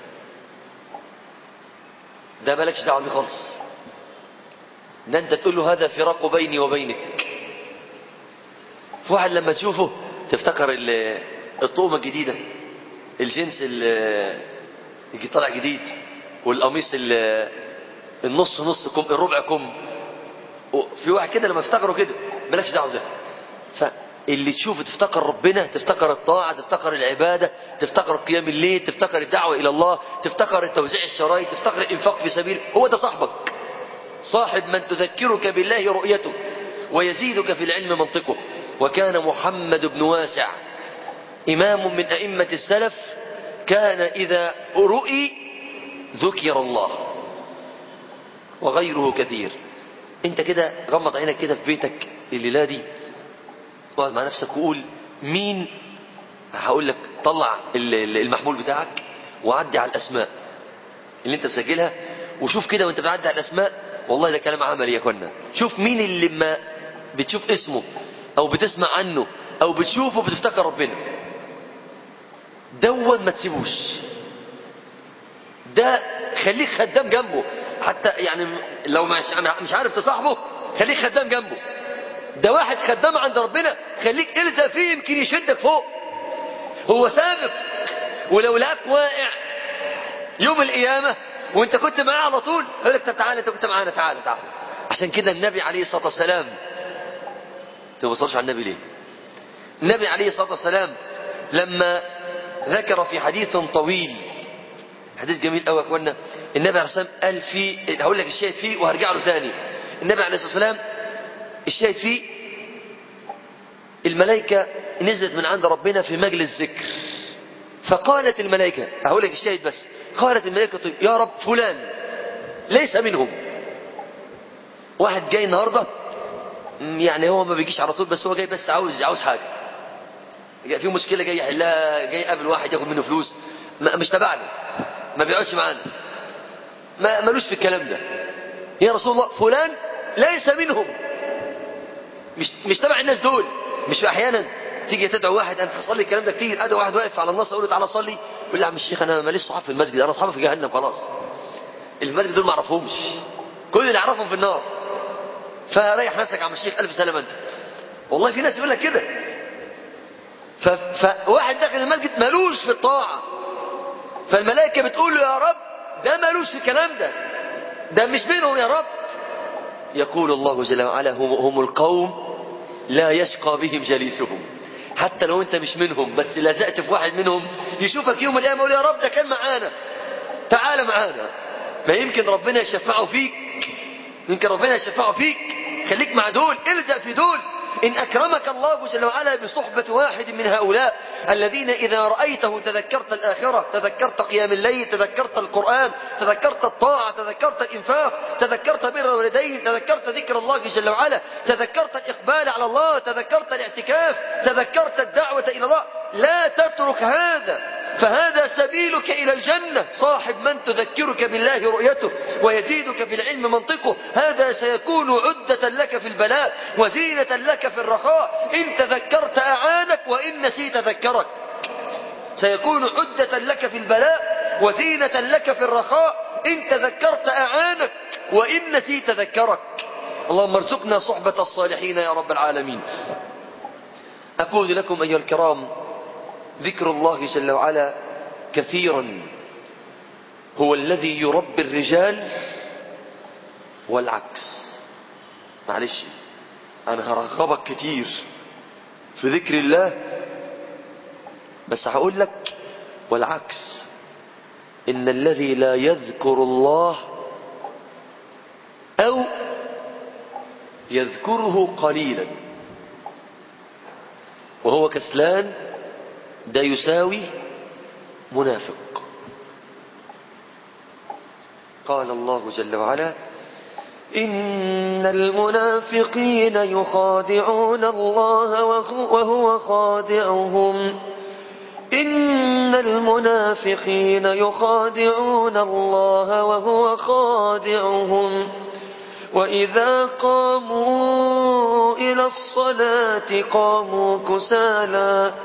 ده مالكش دعوه بيه خالص، ده انت تقول له هذا فراق بيني وبينك. في واحد لما تشوفه تفتكر الطقمه الجديده، الجنس اللي طالع جديد، والقميص النص نص كم الربع كم. في واحد كده لما افتكره كده مالكش دعوه ده. فاللي تشوفه تفتكر ربنا، تفتكر الطاعه، تفتكر العباده، تفتكر قيام الليل، تفتكر الدعوه الى الله، تفتكر توزيع الشرايط، تفتكر الانفاق في سبيل، هو ده صاحبك. صاحب من تذكرك بالله رؤيته ويزيدك في العلم منطقه. وكان محمد بن واسع إمام من أئمة السلف كان إذا رؤي ذكر الله وغيره كثير. انت كده غمض عينك كده في بيتك الليلة دي، اقعد مع نفسك وقول مين. هقول لك طلع المحمول بتاعك وعدي على الأسماء اللي انت مسجلها، وشوف كده وانت بتعدي على الأسماء، والله ده كلام عملي يا اخوانا. شوف مين اللي ما بتشوف اسمه او بتسمع عنه او بتشوفه بتفتكر ربنا، دون ما تسيبوش. ده خليك خدام جنبه، حتى يعني لو مش عارف تصاحبه خليك خدام جنبه. ده واحد خدام عند ربنا خليك الزق فيه يمكن يشدك فوق. هو سابق، ولو لقاك واقع يوم القيامة وانت كنت معاه على طول يقول لك تعالى انت كنت معانا، تعالى تعالى عشان كده النبي عليه الصلاة والسلام، توصلش على النبي ليه؟ النبي عليه الصلاة والسلام لما ذكر في حديث طويل، حديث جميل قوي يا اخوانا، النبي عليه الصلاة والسلام قال فيه، هقول لك الشاهد فيه وهرجع له ثاني. النبي عليه الصلاة والسلام الشاهد فيه الملائكة نزلت من عند ربنا في مجلس ذكر، فقالت الملائكة، هقول لك الشاهد بس، قالت الملائكة طيب يا رب فلان ليس منهم. واحد جاي النهارده يعني هو ما بيجيش على طول، بس هو جاي بس عاوز عاوز حاجه، في مشكله جاي يحلها، جاي يقابل واحد ياخد منه فلوس، ما مش تبعنا، ما بيقعدش معانا، ما ملوش في الكلام ده. يا رسول الله فلان ليس منهم، مش مش تبع الناس دول. مش احيانا تيجي تدعو واحد، انا حصل لي الكلام ده كتير، ادعو واحد واقف على النص اقول له تعالى صلي، يقول لي يا عم الشيخ انا ماليش صحاب في المسجد، انا اصحابي في جهنم خلاص، المسجد دول ما اعرفهمش، كل اللي اعرفهم في النار، فريح نفسك يا عم الشيخ، الف سلامه انت. والله في ناس يقول لك كده. ف... فواحد داخل المسجد مالوش في الطاعه، فالملائكه بتقول له يا رب ده مالوش في الكلام ده، ده مش منهم يا رب. يقول الله جل وعلا هم, هم القوم لا يشقى بهم جليسهم. حتى لو انت مش منهم بس لزقت في واحد منهم، يشوفك يوم القيامه يقول يا رب ده كان معانا، تعال معانا. ما يمكن ربنا يشفعه فيك، يمكن ربنا يشفعه فيك، خليك مع دول، الزق في دول. إن أكرمك الله جل وعلا بصحبة واحد من هؤلاء الذين إذا رأيته تذكرت الآخرة، تذكرت قيام الليل، تذكرت القرآن، تذكرت الطاعة، تذكرت الإنفاق، تذكرت بر الوالدين، تذكرت ذكر الله جل وعلا، تذكرت الإقبال على الله، تذكرت الاعتكاف، تذكرت الدعوة إلى الله. لا تترك هذا، فهذا سبيلك إلى الجنة. صاحب من تذكرك بالله رؤيته ويزيدك في العلم منطقه، هذا سيكون عدة لك في البلاء وزينة لك في الرخاء. إن تذكرت أعانك وإن نسيت ذكرك. سيكون عدة لك في البلاء وزينة لك في الرخاء. إن تذكرت أعانك وإن نسيت ذكرك. اللهم ارزقنا صحبة الصالحين يا رب العالمين. أقول لكم أيها الكرام، ذكر الله جل وعلا كثيرا هو الذي يربي الرجال، والعكس. معلش أنا هرغبك كتير في ذكر الله، بس هقول لك والعكس، إن الذي لا يذكر الله أو يذكره قليلا وهو كسلان، ده يساوي منافق. قال الله جل وعلا إن المنافقين يخادعون الله وهو خادعهم إن المنافقين يخادعون الله وهو خادعهم وإذا قاموا إلى الصلاة قاموا كسالى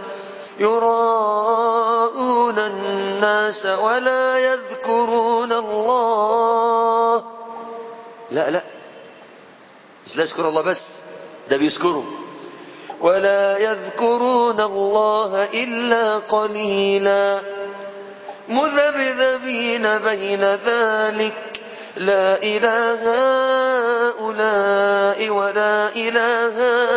يراءون الناس ولا يذكرون الله. لا لا مش لا يذكر الله بس، ده بيذكره. ولا يذكرون الله إلا قليلا مذبذبين بين ذلك لا إله هؤلاء ولا إله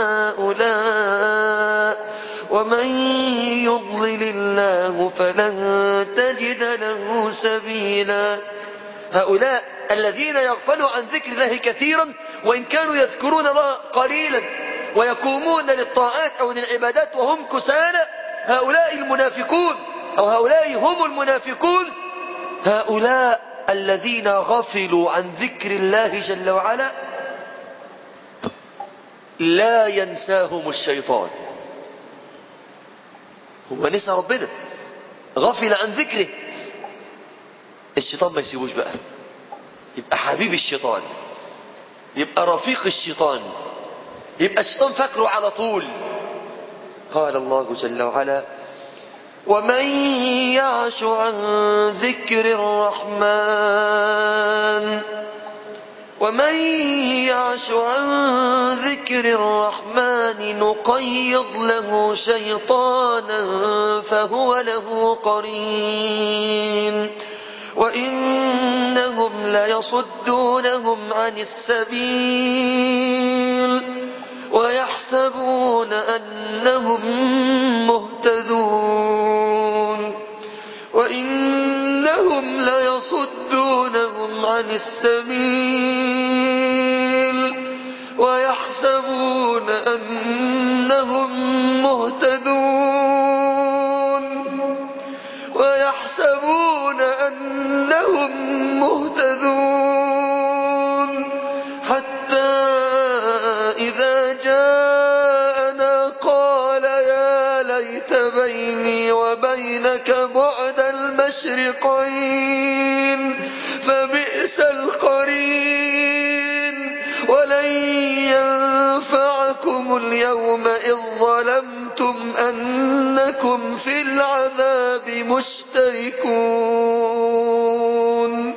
هؤلاء ومن يضلل الله فلن تجد له سبيلا. هؤلاء الذين يغفلوا عن ذكر الله كثيرا وإن كانوا يذكرون الله قليلا ويقومون للطاعات أو للعبادات وهم كسالى، هؤلاء المنافقون أو هؤلاء هم المنافقون. هؤلاء الذين غفلوا عن ذكر الله جل وعلا لا ينساهم الشيطان. هو نسى ربنا، غفل عن ذكره، الشيطان ما يسيبوش بقى، يبقى حبيب الشيطان، يبقى رفيق الشيطان، يبقى الشيطان فاكره على طول. قال الله جل وعلا ومن يعش عن ذكر الرحمن ومن يعش عن ذكر الرحمن نقيض له شيطانا فهو له قرين وإنهم ليصدونهم عن السبيل ويحسبون أنهم مهتدون وإنهم ليصدونهم عن السبيل ويحسبون أنهم مهتدون ويحسبون أنهم مهتدون حتى إذا جاءنا قال يا ليت بيني وبينك بعد المشرقين فبئس القرين ولن ينفعكم اليوم إذ ظلمتم أنكم في العذاب مشتركون.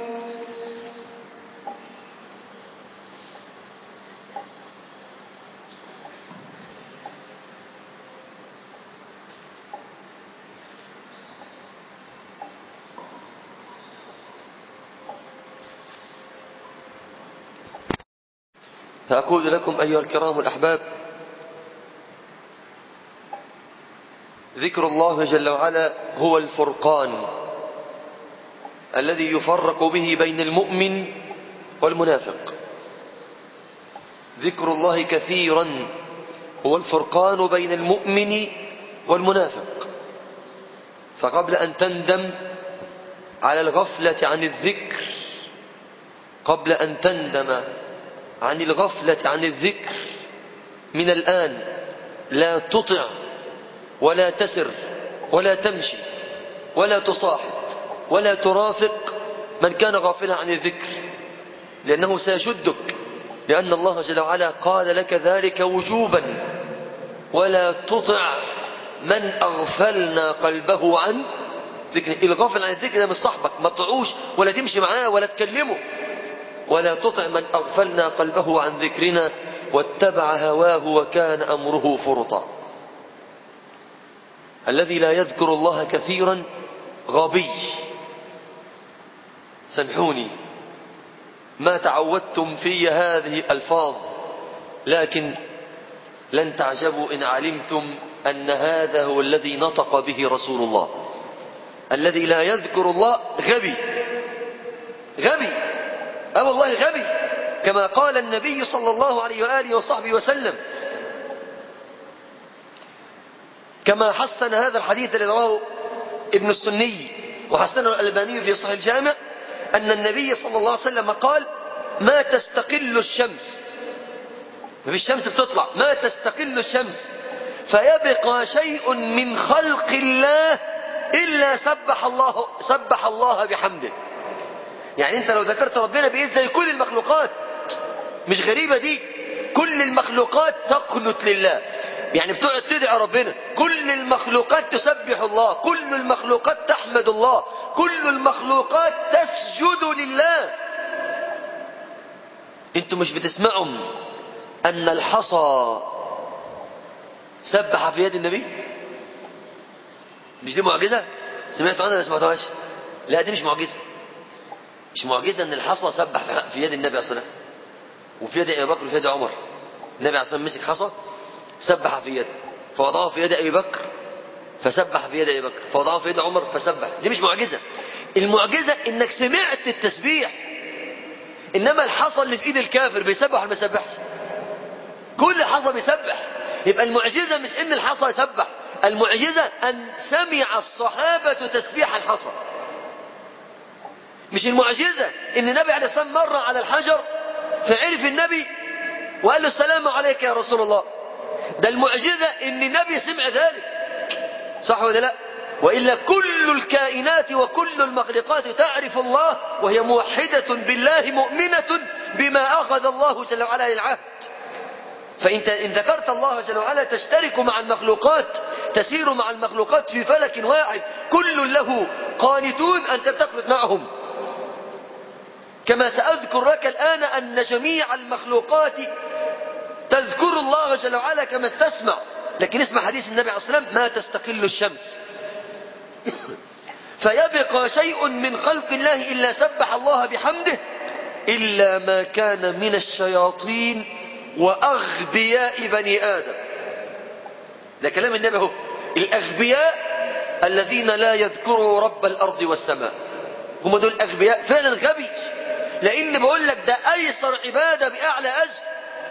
فأقول لكم أيها الكرام الأحباب، ذكر الله جل وعلا هو الفرقان الذي يفرق به بين المؤمن والمنافق. ذكر الله كثيرا هو الفرقان بين المؤمن والمنافق. فقبل أن تندم على الغفلة عن الذكر قبل أن تندم عن الغفلة عن الذكر من الآن لا تطع ولا تسر ولا تمشي ولا تصاحب ولا ترافق من كان غافلا عن الذكر، لأنه سيشدك، لأن الله جل وعلا قال لك ذلك وجوبا. ولا تطع من أغفلنا قلبه عن ذكر. الغافل عن الذكر ده مش صاحبك، ما تطعوش ولا تمشي معاه ولا تكلمه. ولا تطع من أغفلنا قلبه عن ذكرنا واتبع هواه وكان أمره فرطا. الذي لا يذكر الله كثيرا غبي. سامحوني ما تعودتم في هذه الألفاظ، لكن لن تعجبوا إن علمتم أن هذا هو الذي نطق به رسول الله. الذي لا يذكر الله غبي غبي أه والله غبي، كما قال النبي صلى الله عليه وآله وصحبه وسلم، كما حسن هذا الحديث الذي رواه ابن السني وحسنه الألباني في صحيح الجامع، أن النبي صلى الله عليه وسلم قال: ما تستقل الشمس، ما في الشمس بتطلع، ما تستقل الشمس فيبقى شيء من خلق الله إلا سبح الله سبح الله بحمده. يعني انت لو ذكرت ربنا بإيه زي كل المخلوقات، مش غريبة دي، كل المخلوقات تقنت لله، يعني بتقعد تدعي ربنا، كل المخلوقات تسبح الله، كل المخلوقات تحمد الله، كل المخلوقات تسجد لله. انتم مش بتسمعوا أن الحصى سبح في يد النبي؟ مش دي معجزة؟ سمعتوا عنها ولا سمعتوهاش؟ لا دي مش معجزة. مش معجزة أن الحصى سبح في يد النبي عليه الصلاة والسلام وفي يد أبي بكر وفي يد عمر. النبي عليه الصلاة والسلام مسك حصى سبح في يد، فوضعه في يد أبي بكر فسبح في يد أبي بكر، فوضعه في يد عمر فسبح. دي مش معجزة. المعجزة إنك سمعت التسبيح. إنما الحصى اللي في إيد الكافر بيسبح ولا ما بيسبحش؟ كل حصى بيسبح. يبقى المعجزة مش إن الحصى يسبح، المعجزة أن سمع الصحابة تسبيح الحصى. مش المعجزة إن النبي عليه الصلاة والسلام مر على الحجر فعرف النبي وقال له: السلام عليك يا رسول الله. ده المعجزة إن النبي سمع ذلك، صح ولا لا؟ وإلا كل الكائنات وكل المخلوقات تعرف الله وهي موحدة بالله مؤمنة بما أخذ الله جل وعلا للعهد. فإنت إن ذكرت الله جل وعلا تشترك مع المخلوقات، تسير مع المخلوقات في فلك واحد كل له قانتون، أنت بتخلط معهم. كما سأذكر لك الآن أن جميع المخلوقات تذكر الله جل وعلا كما استسمع. لكن اسمع حديث النبي عليه الصلاة والسلام: ما تستقل الشمس فيبقى شيء من خلق الله إلا سبح الله بحمده إلا ما كان من الشياطين وأغبياء بني آدم. ده كلام النبي هو الأغبياء الذين لا يذكروا رب الأرض والسماء، هم دول أغبياء فعلا غبي، لأن بقول لك ده أيسر عبادة بأعلى أجر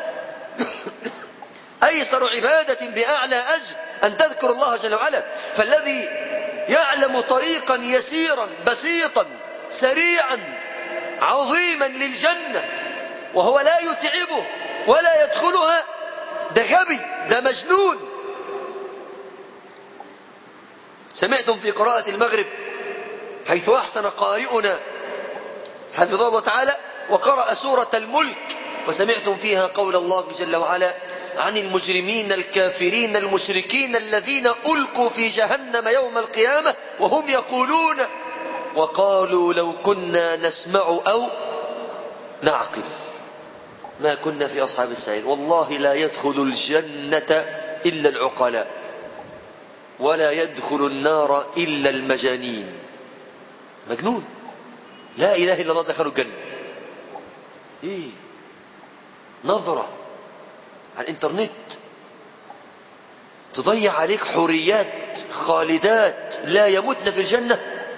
أيسر عبادة بأعلى أجر أن تذكر الله جل وعلا. فالذي يعلم طريقا يسيرا بسيطا سريعا عظيما للجنة وهو لا يتعبه ولا يدخلها، ده غبي، ده مجنون. سمعتم في قراءة المغرب حيث أحسن قارئنا حفظه الله تعالى وقرأ سورة الملك، وسمعتم فيها قول الله جل وعلا عن المجرمين الكافرين المشركين الذين ألقوا في جهنم يوم القيامة وهم يقولون وقالوا لو كنا نسمع أو نعقل ما كنا في أصحاب السعير. والله لا يدخل الجنة إلا العقلاء ولا يدخل النار إلا المجانين. مجنون لا إله إلا الله دخلوا الجنة. إيه نظرة على الانترنت تضيع عليك حوريات خالدات لا يموتن في الجنة،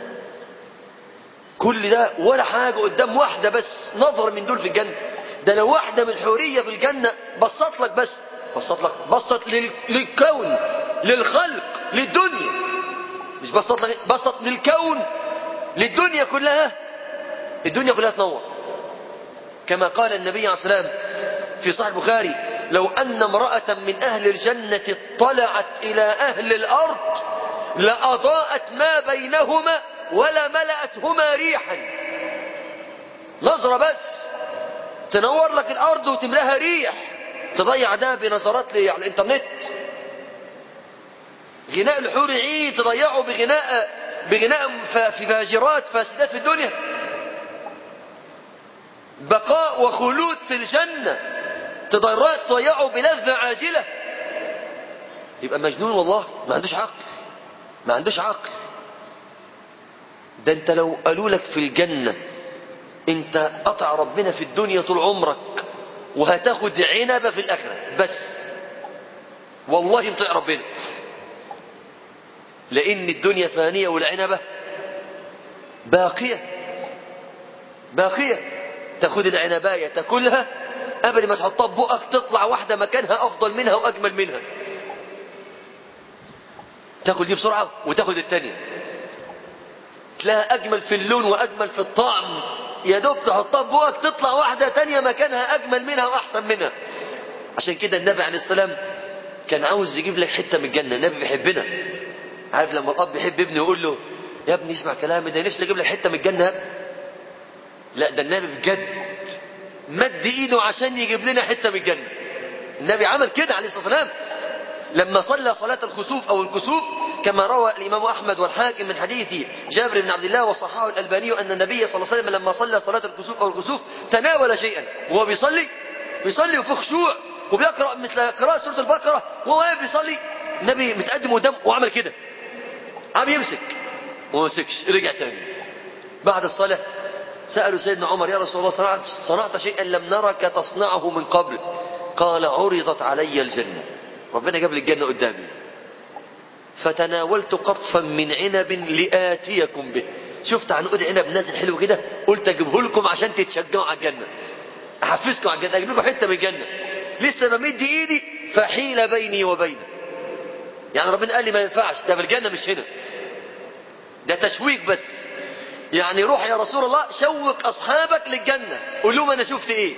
كل ده ولا حاجة قدام واحدة بس نظر من دول في الجنة. ده لو واحدة من الحورية في الجنة بصت لك بس بصت لك بصت لل... للكون للخلق للدنيا، مش بصت لك بصت للكون للدنيا كلها، الدنيا كلها تنور. كما قال النبي عليه الصلاة والسلام في صحيح البخاري لو أن امرأة من أهل الجنة اطلعت إلى أهل الأرض لأضاءت ما بينهما ولا ملأتهما ريحا. نظرة بس تنور لك الأرض وتملاها ريح، تضيع ده بنظرات لي على الانترنت. غناء الحور عين تضيعه بغناء بغناء في فاجرات فاسدات في الدنيا. بقاء وخلود في الجنة تضيعه بلذة عاجلة. يبقى مجنون والله، ما عندوش عقل ما عندوش عقل. ده انت لو قالوا لك في الجنة انت قطع ربنا في الدنيا طول عمرك وهتاخد عنبة في الآخرة بس، والله انطيع ربنا، لأن الدنيا فانية والعنبة باقية باقية. تاخد العنباية تاكلها قبل ما تحطها ببقك تطلع واحدة مكانها أفضل منها وأجمل منها. تاكل دي بسرعة وتاخد التانية تلاقيها أجمل في اللون وأجمل في الطعم، يا دوب تحطها ببقك تطلع واحدة تانية مكانها أجمل منها وأحسن منها. عشان كده النبي عليه السلام كان عاوز يجيب لك حتة من الجنة. النبي بيحبنا، عارف لما الأب يحب ابنه يقول له يا ابني اسمع كلامي ده نفسي أجيب لك حتة من الجنة. لا ده النبي بجد مد ايده عشان يجيب لنا حتة من الجنة. النبي عمل كده عليه الصلاة والسلام لما صلى صلاة الخسوف أو الكسوف كما روى الإمام أحمد والحاكم من حديث جابر بن عبد الله وصححه الألباني أن النبي صلى الله عليه وسلم لما صلى صلاة الكسوف أو الكسوف تناول شيئا وهو بيصلي بيصلي وفي خشوع وبيقرأ مثل قراءة سورة البقرة وهو واقف بيصلي. النبي متقدم قدام وعمل كده عم يمسك وما مسكش، رجع تاني. بعد الصلاة سألوا سيدنا عمر يا رسول الله صنعت, صنعت شيئا لم نرك تصنعه من قبل؟ قال عرضت علي الجنة، ربنا جاب لي الجنة قدامي فتناولت قطفا من عنب لآتيكم به. شفت عنقود عنب نازل حلو كده قلت اجيبه لكم عشان تتشجعوا على الجنة، احفزكم على الجنة، اجيب لكم حتة من الجنة. لسه بمد ايدي فحيل بيني وبينه. يعني ربنا قال لي ما ينفعش، ده في الجنة مش هنا، ده تشويق بس. يعني روح يا رسول الله شوق أصحابك للجنة قول لهم أنا شفت إيه.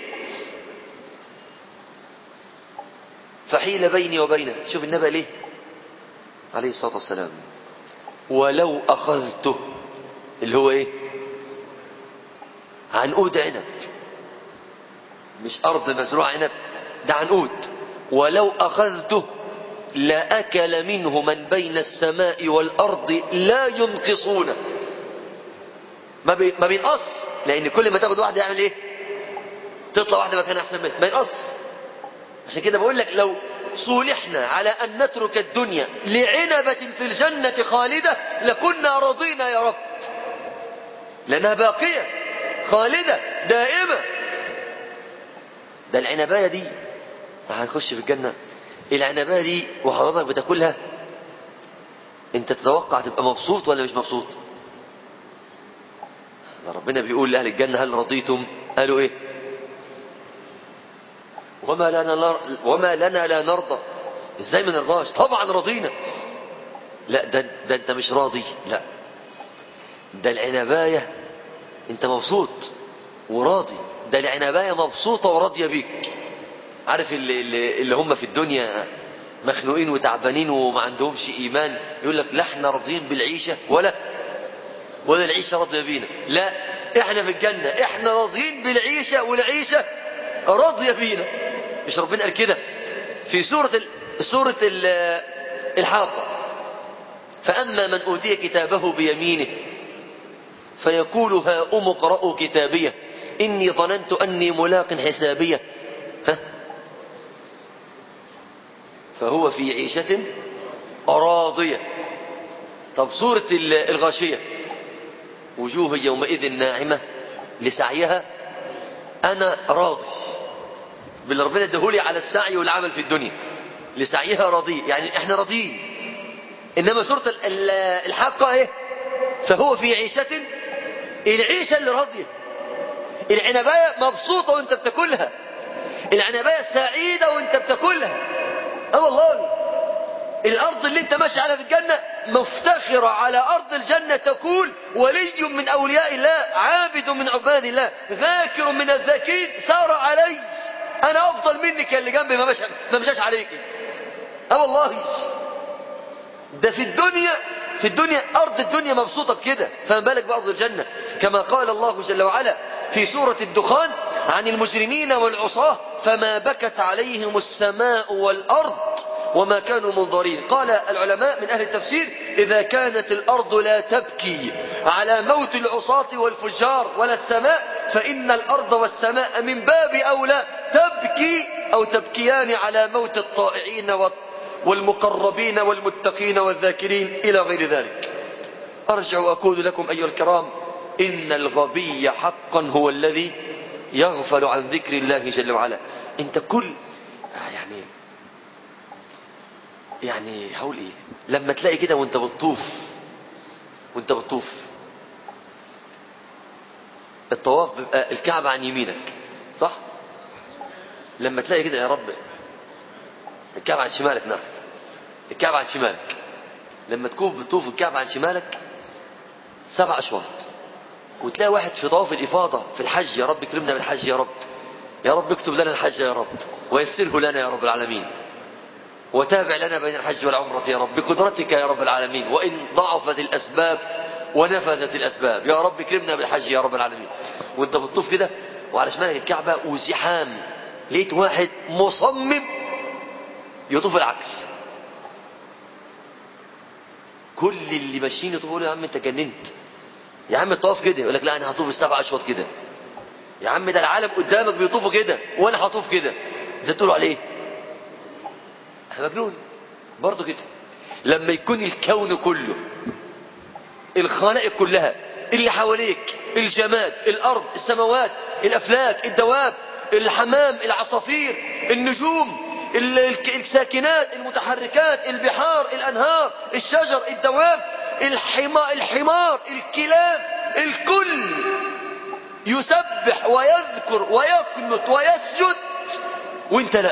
فحيل بيني وبينه. شوف النبي ليه عليه الصلاة والسلام ولو أخذته اللي هو إيه عنقود عنب، مش أرض مزروع عنب، ده عنقود. ولو أخذته لأكل منه من بين السماء والأرض لا ينقصونه. ما بي ما بينقص، لان كل ما تاخد واحده يعمل ايه تطلع واحده مكان احسن منها، ما ينقص. عشان كده بقول لك لو صولحنا على أن نترك الدنيا لعنبة في الجنة خالدة لكنا رضينا يا رب، لأنها باقية خالدة دائمة. ده العنباية دي هنخش في الجنة، العنباية دي وحضرتك بتاكلها انت تتوقع تبقى مبسوط ولا مش مبسوط؟ ربنا بيقول لأهل الجنة هل رضيتم؟ قالوا ايه؟ وما لنا, وما لنا لا نرضى. ازاي ما نرضاش؟ طبعا رضينا. لا ده, ده انت مش راضي، لا ده العنباية انت مبسوط وراضي، ده العنباية مبسوطة وراضية بيك. عارف اللي, اللي, اللي هم في الدنيا مخنوقين وتعبانين وما عندهمش ايمان، يقول لك لا احنا راضيين بالعيشة ولا ولا العيشة راضية بينا. لا احنا في الجنة احنا راضيين بالعيشة والعيشة راضية بينا. مش ربنا قال كده في سورة ال... سورة ال... الحاقة؟ فأما من أوتي كتابه بيمينه فيقول هاؤم اقرءوا كتابيه إني ظننت أني ملاق حسابيه ها؟ فهو في عيشة راضية. طب سورة الغاشية وجوه يومئذ ناعمة لسعيها أنا راضي باللي ربنا اداهولي على السعي والعمل في الدنيا، لسعيها راضي، يعني احنا راضيين. انما سورة الحاقة ايه؟ فهو في عيشة، العيشة اللي راضية. العنباية مبسوطة وانت بتاكلها، العنباية سعيدة وانت بتاكلها. اه والله الارض اللي انت ماشي عليها في الجنة مفتخرة على ارض الجنة، تقول ولي من اولياء الله، عابد من عباد الله، ذاكر من الذاكرين، سار علي، انا افضل منك يا اللي جنبي ما مشى ما مشاش عليك. اه والله ده في الدنيا، في الدنيا ارض الدنيا مبسوطة بكده، فما بالك بارض الجنة؟ كما قال الله جل وعلا في سورة الدخان عن المجرمين والعصاة فما بكت عليهم السماء والارض وما كانوا منظرين. قال العلماء من أهل التفسير إذا كانت الأرض لا تبكي على موت العصاة والفجار ولا السماء، فإن الأرض والسماء من باب أولى تبكي أو تبكيان على موت الطائعين والمقربين والمتقين والذاكرين إلى غير ذلك. أرجع وأقول لكم أيها الكرام إن الغبي حقا هو الذي يغفل عن ذكر الله جل وعلا. أنت كل يعني يعني هقول ايه، لما تلاقي كده وانت بتطوف وانت بتطوف الطواف بيبقى الكعبة عن يمينك صح؟ لما تلاقي كده يا رب الكعبة عن شمالك، نعم الكعبة عن شمالك، لما تكون بتطوف الكعبة عن شمالك سبع اشواط، وتلاقي واحد في طواف الافاضة في الحج، يا رب اكرمنا بالحج يا رب، يا رب اكتب لنا الحج يا رب ويسره لنا يا رب العالمين، وتابع لنا بين الحج والعمرة يا رب بقدرتك يا رب العالمين، وإن ضعفت الأسباب ونفذت الأسباب يا رب اكرمنا بالحج يا رب العالمين. وانت بتطوف كده وعلى شمالك الكعبة وزحام، لقيت واحد مصمم يطوف العكس، كل اللي ماشيين يطوفوا له يا عم انت جننت يا عم الطواف كده، يقول لك لا انا هطوف السبع اشواط كده، يا عم ده العالم قدامك بيطوفوا كده وانا هطوف كده، ده تقولوا عليه مجنون برضو كده. لما يكون الكون كله الخلائق كلها اللي حواليك، الجماد، الارض، السماوات، الافلاك، الدواب، الحمام، العصافير، النجوم، الساكنات، المتحركات، البحار، الانهار، الشجر، الدواب، الحمار, الحمار الكلاب، الكل يسبح ويذكر ويقنط ويسجد وانت لا،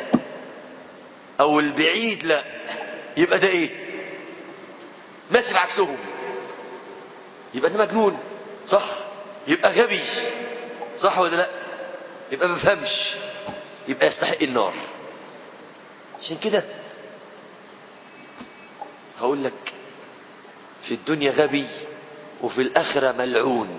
او البعيد لا، يبقى ده ايه؟ ماشي بعكسهم، يبقى ده مجنون صح؟ يبقى غبي صح ولا لا؟ يبقى ما بفهمش، يبقى يستحق النار. عشان كده هقول لك في الدنيا غبي وفي الآخرة ملعون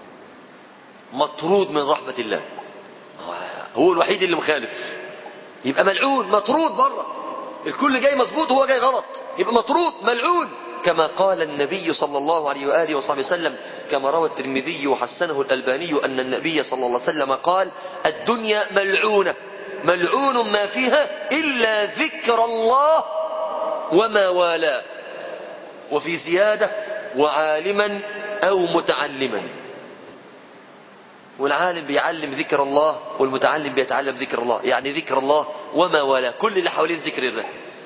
مطرود من رحمة الله، هو الوحيد اللي مخالف، يبقى ملعون مطرود بره، الكل جاي مظبوط وهو جاي غلط، يبقى مطرود ملعون. كما قال النبي صلى الله عليه وآله وصحبه وسلم كما روى الترمذي وحسنه الألباني أن النبي صلى الله عليه وسلم قال الدنيا ملعونة ملعون ما فيها إلا ذكر الله وما والاه. وفي زيادة وعالما أو متعلما. والعالم بيعلم ذكر الله والمتعلم بيتعلم ذكر الله، يعني ذكر الله وما والاه، كل اللي حوالين ذكر الله.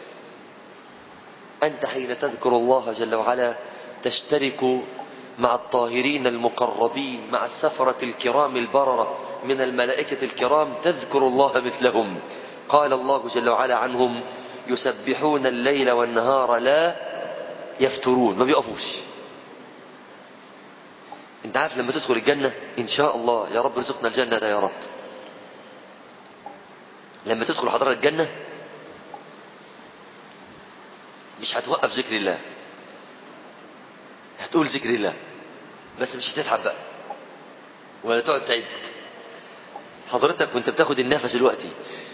أنت حين تذكر الله جل وعلا تشترك مع الطاهرين المقربين، مع السفرة الكرام البررة من الملائكة الكرام، تذكر الله مثلهم. قال الله جل وعلا عنهم: يسبحون الليل والنهار لا يفترون، ما بيقفوش. انت عارف لما تدخل الجنة ان شاء الله، يا رب رزقنا الجنة ده يا رب، لما تدخل حضرة الجنة مش هتوقف ذكر الله، هتقول ذكر الله بس مش هتتعب بقى ولا تقعد تعد. حضرتك وانت بتاخد النفس دلوقتي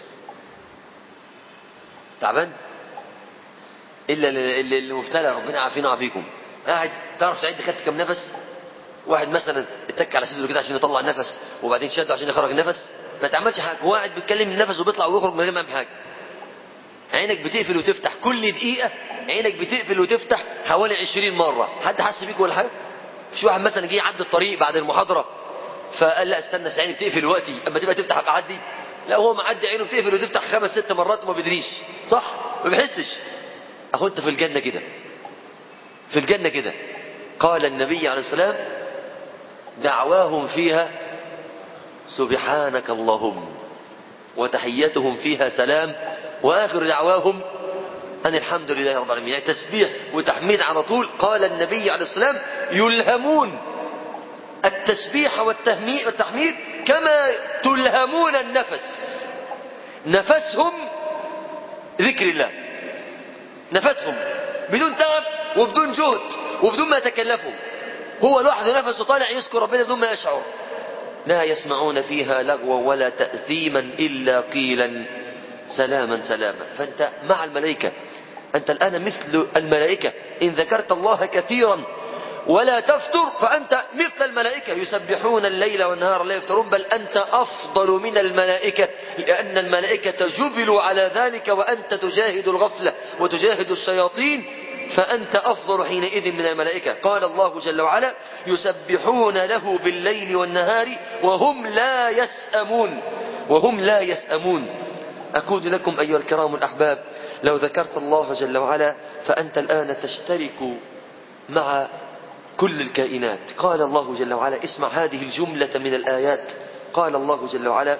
تعبان، الا اللي مبتلى ربنا يعافينا ويعافيكم، قاعد تعرف تعد خدت كم نفس؟ واحد مثلا اتك على صدره كده عشان يطلع النفس وبعدين شده عشان يخرج النفس، ما تعملش حاجه، هو قاعد بيتكلم النفس وبيطلع ويخرج من غير ما يعمل حاجه. عينك بتقفل وتفتح كل دقيقه، عينك بتقفل وتفتح حوالي عشرين مره. حد حس بيك ولا حاجه؟ مش واحد مثلا جه يعدي الطريق بعد المحاضره فقال لا استنى عيني بتقفل وقتي اما تبقى تفتح ابقى اعدي؟ لا، هو معدي عينه بتقفل وتفتح خمس ست مرات وما بيدريش، صح؟ ما بيحسش. اهو انت في الجنه كده، في الجنه كده. قال النبي عليه السلام: دعواهم فيها سبحانك اللهم وتحيتهم فيها سلام واخر دعواهم ان الحمد لله رب العالمين. يعني تسبيح وتحميد على طول. قال النبي عليه السلام: يلهمون التسبيح والتحميد كما تلهمون النفس. نفسهم ذكر الله، نفسهم بدون تعب وبدون جهد وبدون ما يتكلفوا، هو لوحده نفسه طالع يذكر ربنا بدون ما يشعر. لا يسمعون فيها لغوا ولا تأثيما إلا قيلا سلاما سلاما. فأنت مع الملائكة، أنت الآن مثل الملائكة، إن ذكرت الله كثيرا ولا تفتر فأنت مثل الملائكة، يسبحون الليل والنهار لا يفترون، بل أنت أفضل من الملائكة، لأن الملائكة جبلوا على ذلك وأنت تجاهد الغفلة وتجاهد الشياطين، فأنت أفضل حينئذ من الملائكة. قال الله جل وعلا: يسبحون له بالليل والنهار وهم لا يسأمون، وهم لا يسأمون. أقول لكم أيها الكرام الأحباب، لو ذكرت الله جل وعلا فأنت الآن تشترك مع كل الكائنات. قال الله جل وعلا، اسمع هذه الجملة من الآيات، قال الله جل وعلا: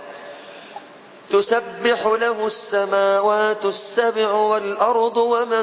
تسبح له السماوات السبع والأرض ومن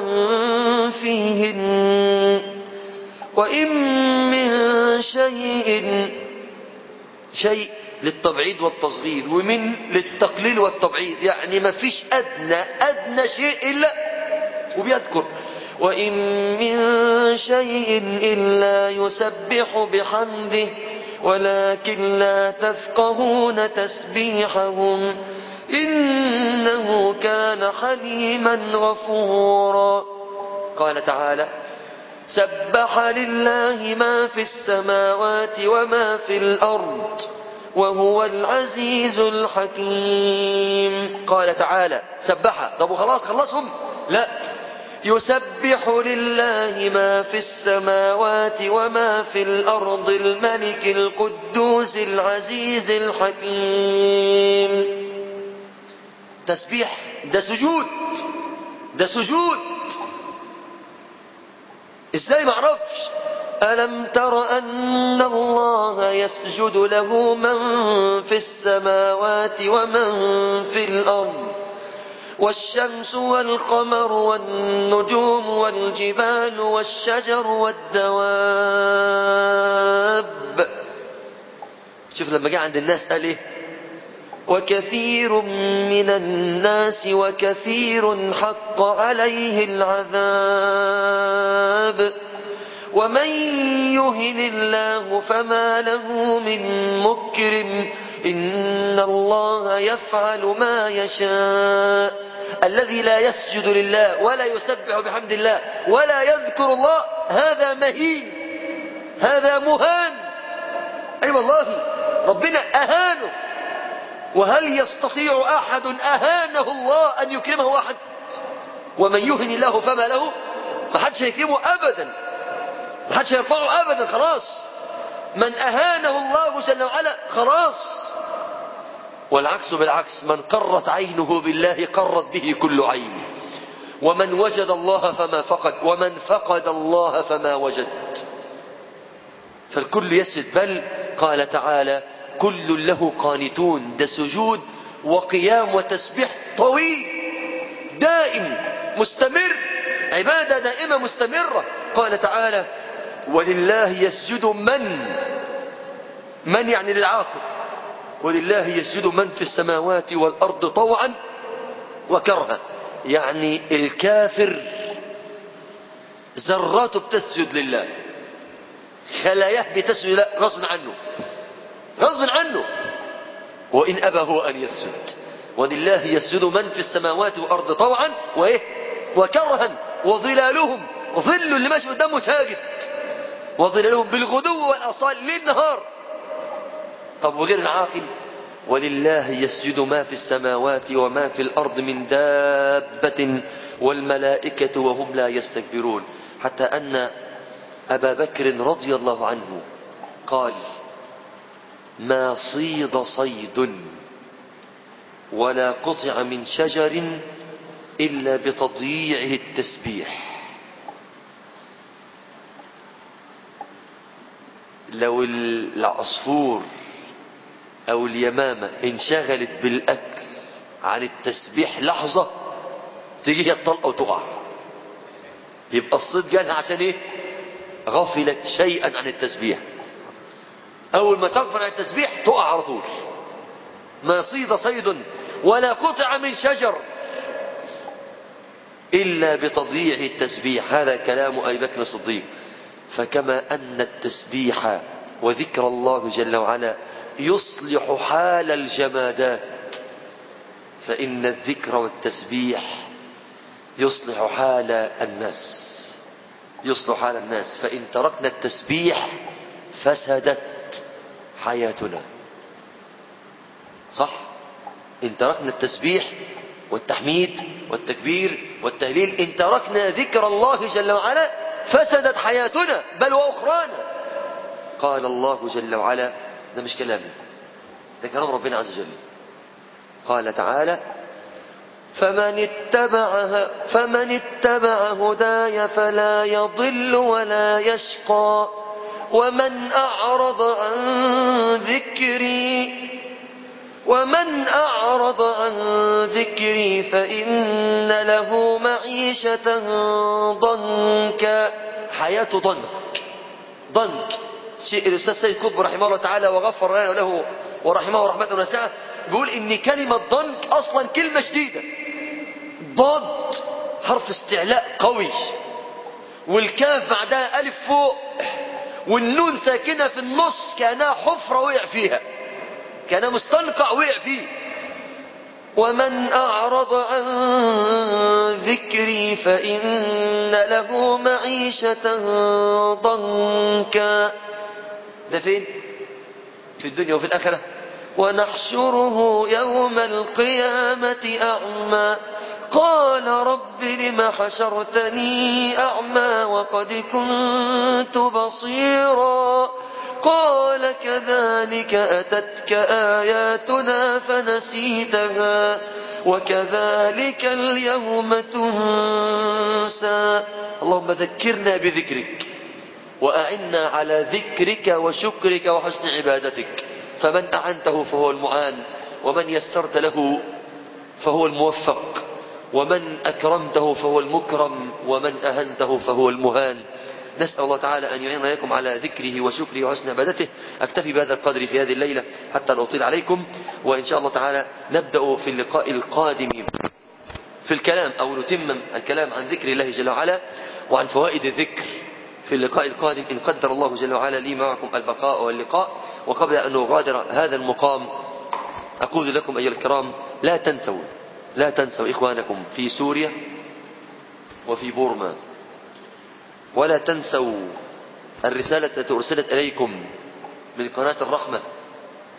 فيهن وإن من شيء، شيء للتبعيد والتصغير ومن للتقليل والتبعيد، يعني ما فيش أدنى أدنى شيء إلا وبيذكر، وإن من شيء إلا يسبح بحمده ولكن لا تفقهون تسبيحهم إنه كان حليما غفورا. قال تعالى: سبح لله ما في السماوات وما في الأرض وهو العزيز الحكيم. قال تعالى: سبح، طب وخلاص خلصهم؟ لا، يسبح لله ما في السماوات وما في الأرض الملك القدوس العزيز الحكيم. تسبيح ده سجود، ده سجود. ازاي ما اعرفش؟ ألم تر أن الله يسجد له من في السماوات ومن في الأرض والشمس والقمر والنجوم والجبال والشجر والدواب. شوف لما جاء عند الناس قال ايه؟ وكثير من الناس وكثير حق عليه العذاب ومن يهن الله فما له من مكرم إن الله يفعل ما يشاء. الذي لا يسجد لله ولا يسبح بحمد الله ولا يذكر الله هذا مهين، هذا مهان. أي أيوة والله ربنا أهانه وهل يستطيع أحد أهانه الله أن يكرمه أحد؟ ومن يهن الله فما له، ما حدش يكرمه أبدا، ما حدش يرفعه أبدا. خلاص من أهانه الله جل وعلا خلاص. والعكس بالعكس، من قرت عينه بالله قرت به كل عين. ومن وجد الله فما فقد، ومن فقد الله فما وجد. فالكل يسجد، بل قال تعالى كل له قانتون. ده سجود وقيام وتسبيح طويل دائم مستمر، عبادة دائمة مستمرة. قال تعالى ولله يسجد من، من يعني للعاقل، ولله يسجد من في السماوات والأرض طوعا وكرها. يعني الكافر ذراته بتسجد لله، خلاياه بتسجد لله غصب عنه، غصب عنه، وإن أبى هو أن يسجد. ولله يسجد من في السماوات والأرض طوعا وإيه وكرها وظلالهم، ظل اللي ماشي قدامه ساجد، وظلالهم بالغدو والأصال ليل نهار. طب وغير العاقل ولله يسجد ما في السماوات وما في الأرض من دابة والملائكة وهم لا يستكبرون. حتى أن أبا بكر رضي الله عنه قال ما صيد صيد ولا قطع من شجر إلا بتضييعه التسبيح. لو العصفور أو اليمامة انشغلت بالأكل عن التسبيح لحظة تيجي هي الطلقة وتقع. يبقى الصيد جالها عشان ايه؟ غفلت شيئا عن التسبيح. أول ما تغفل عن التسبيح تقع على طول. ما صيد صيد ولا قطع من شجر إلا بتضييع التسبيح. هذا كلام أبي بكر الصديق. فكما أن التسبيح وذكر الله جل وعلا يصلح حال الجمادات، فإن الذكر والتسبيح يصلح حال الناس، يصلح حال الناس. فإن تركنا التسبيح فسدت حياتنا. صح؟ إن تركنا التسبيح والتحميد والتكبير والتهليل، إن تركنا ذكر الله جل وعلا فسدت حياتنا بل وأخرانا. قال الله جل وعلا، ده مش كلامي، ده كلام ربنا عز وجل. قال تعالى فمن اتبع, فمن اتبع هداي فلا يضل ولا يشقى ومن أعرض عن ذكري ومن أعرض عن ذكري فإن له معيشة ضنكا. حياته ضنك، ضنك. الأستاذ سيد قطب رحمه الله تعالى وغفر لنا له ورحمه رحمة واسعة بيقول إن كلمة ضنك أصلا كلمة شديدة. ضاد حرف استعلاء قوي، والكاف بعدها ألف فوق، والنون ساكنة في النص كأنها حفرة وقع فيها، كان مستنقع وقع فيه. ومن أعرض عن ذكري فإن له معيشة ضنكا. ده فين؟ في الدنيا وفي الآخرة. ونحشره يوم القيامة أعمى قال رب لم حشرتني أعمى وقد كنت بصيرا قال كذلك أتتك آياتنا فنسيتها وكذلك اليوم تنسى. اللهم ذكرنا بذكرك وأعنا على ذكرك وشكرك وحسن عبادتك. فمن أعنته فهو المعان، ومن يسرت له فهو الموفق، ومن أكرمته فهو المكرم، ومن أهنته فهو المهان. نسأل الله تعالى أن يعيننا لكم على ذكره وشكره وحسن عبادته. أكتفي بهذا القدر في هذه الليلة حتى لا أطيل عليكم، وإن شاء الله تعالى نبدأ في اللقاء القادم في الكلام أو نتمم الكلام عن ذكر الله جل وعلا وعن فوائد الذكر في اللقاء القادم إن قدر الله جل وعلا لي معكم البقاء واللقاء. وقبل أن نغادر هذا المقام أقول لكم أيها الكرام لا تنسوا لا تنسوا إخوانكم في سوريا وفي بورما، ولا تنسوا الرسالة التي أرسلت إليكم من قناة الرحمة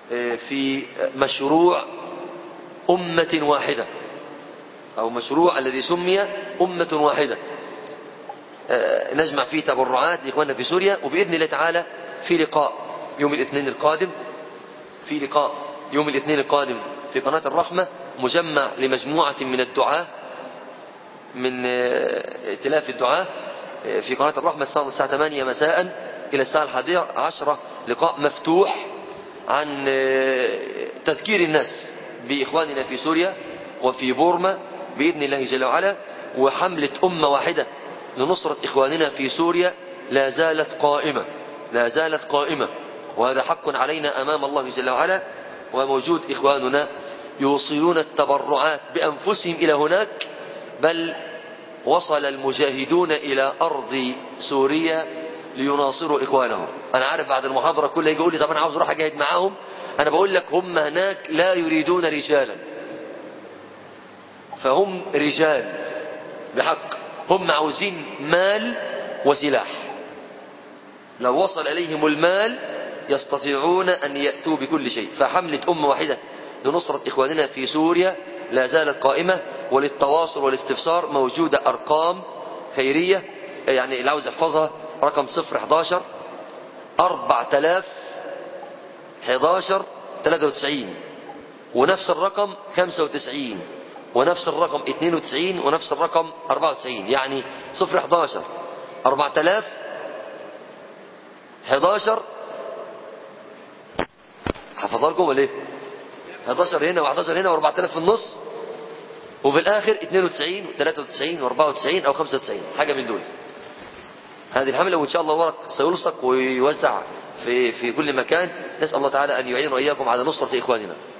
في مشروع أمة واحدة، أو مشروع الذي سمي أمة واحدة، نجمع فيه تبرعات لإخواننا في سوريا. وبإذن الله تعالى في لقاء يوم الاثنين القادم في لقاء يوم الاثنين القادم في قناة الرحمة، مجمع لمجموعة من الدعاة من ائتلاف الدعاة في قناة الرحمة الساعة ثمانية مساء إلى الساعة الحادية عشرة، لقاء مفتوح عن تذكير الناس بإخواننا في سوريا وفي بورما بإذن الله جل وعلا. وحملة أمة واحدة لنصرة إخواننا في سوريا لا زالت قائمة لا زالت قائمة وهذا حق علينا أمام الله جل وعلا. وموجود إخواننا يوصلون التبرعات بأنفسهم إلى هناك، بل وصل المجاهدون إلى أرض سوريا ليناصروا إخوانهم. أنا عارف بعد المحاضرة كله يجي يقول لي طب أنا عاوز أروح أجاهد معاهم. أنا بقول لك هم هناك لا يريدون رجالا، فهم رجال بحق، هم عاوزين مال وسلاح. لو وصل إليهم المال يستطيعون أن يأتوا بكل شيء. فحملة أمة واحدة لنصرة إخواننا في سوريا لا زالت قائمة. وللتواصل والاستفسار موجودة أرقام خيرية، يعني اللي عاوز يحفظها رقم صفر حداشر أربعة آلاف حداشر ثلاثة وتسعين، ونفس الرقم خمسة وتسعين، ونفس الرقم اثنين وتسعين، ونفس الرقم أربعة وتسعين. يعني صفر حداشر أربعة آلاف حداشر، حفظها لكم ولا ايه؟ حداشر هنا وحداشر هنا وأربعة آلاف في النص، وفي الآخر اثنين وتسعين وثلاثة وتسعين وأربعة وتسعين أو خمسة وتسعين، حاجة من دول. هذه الحملة وإن شاء الله ورق سيلصق ويوزع في في كل مكان. نسأل الله تعالى أن يعين وإياكم على نصرة إخواننا.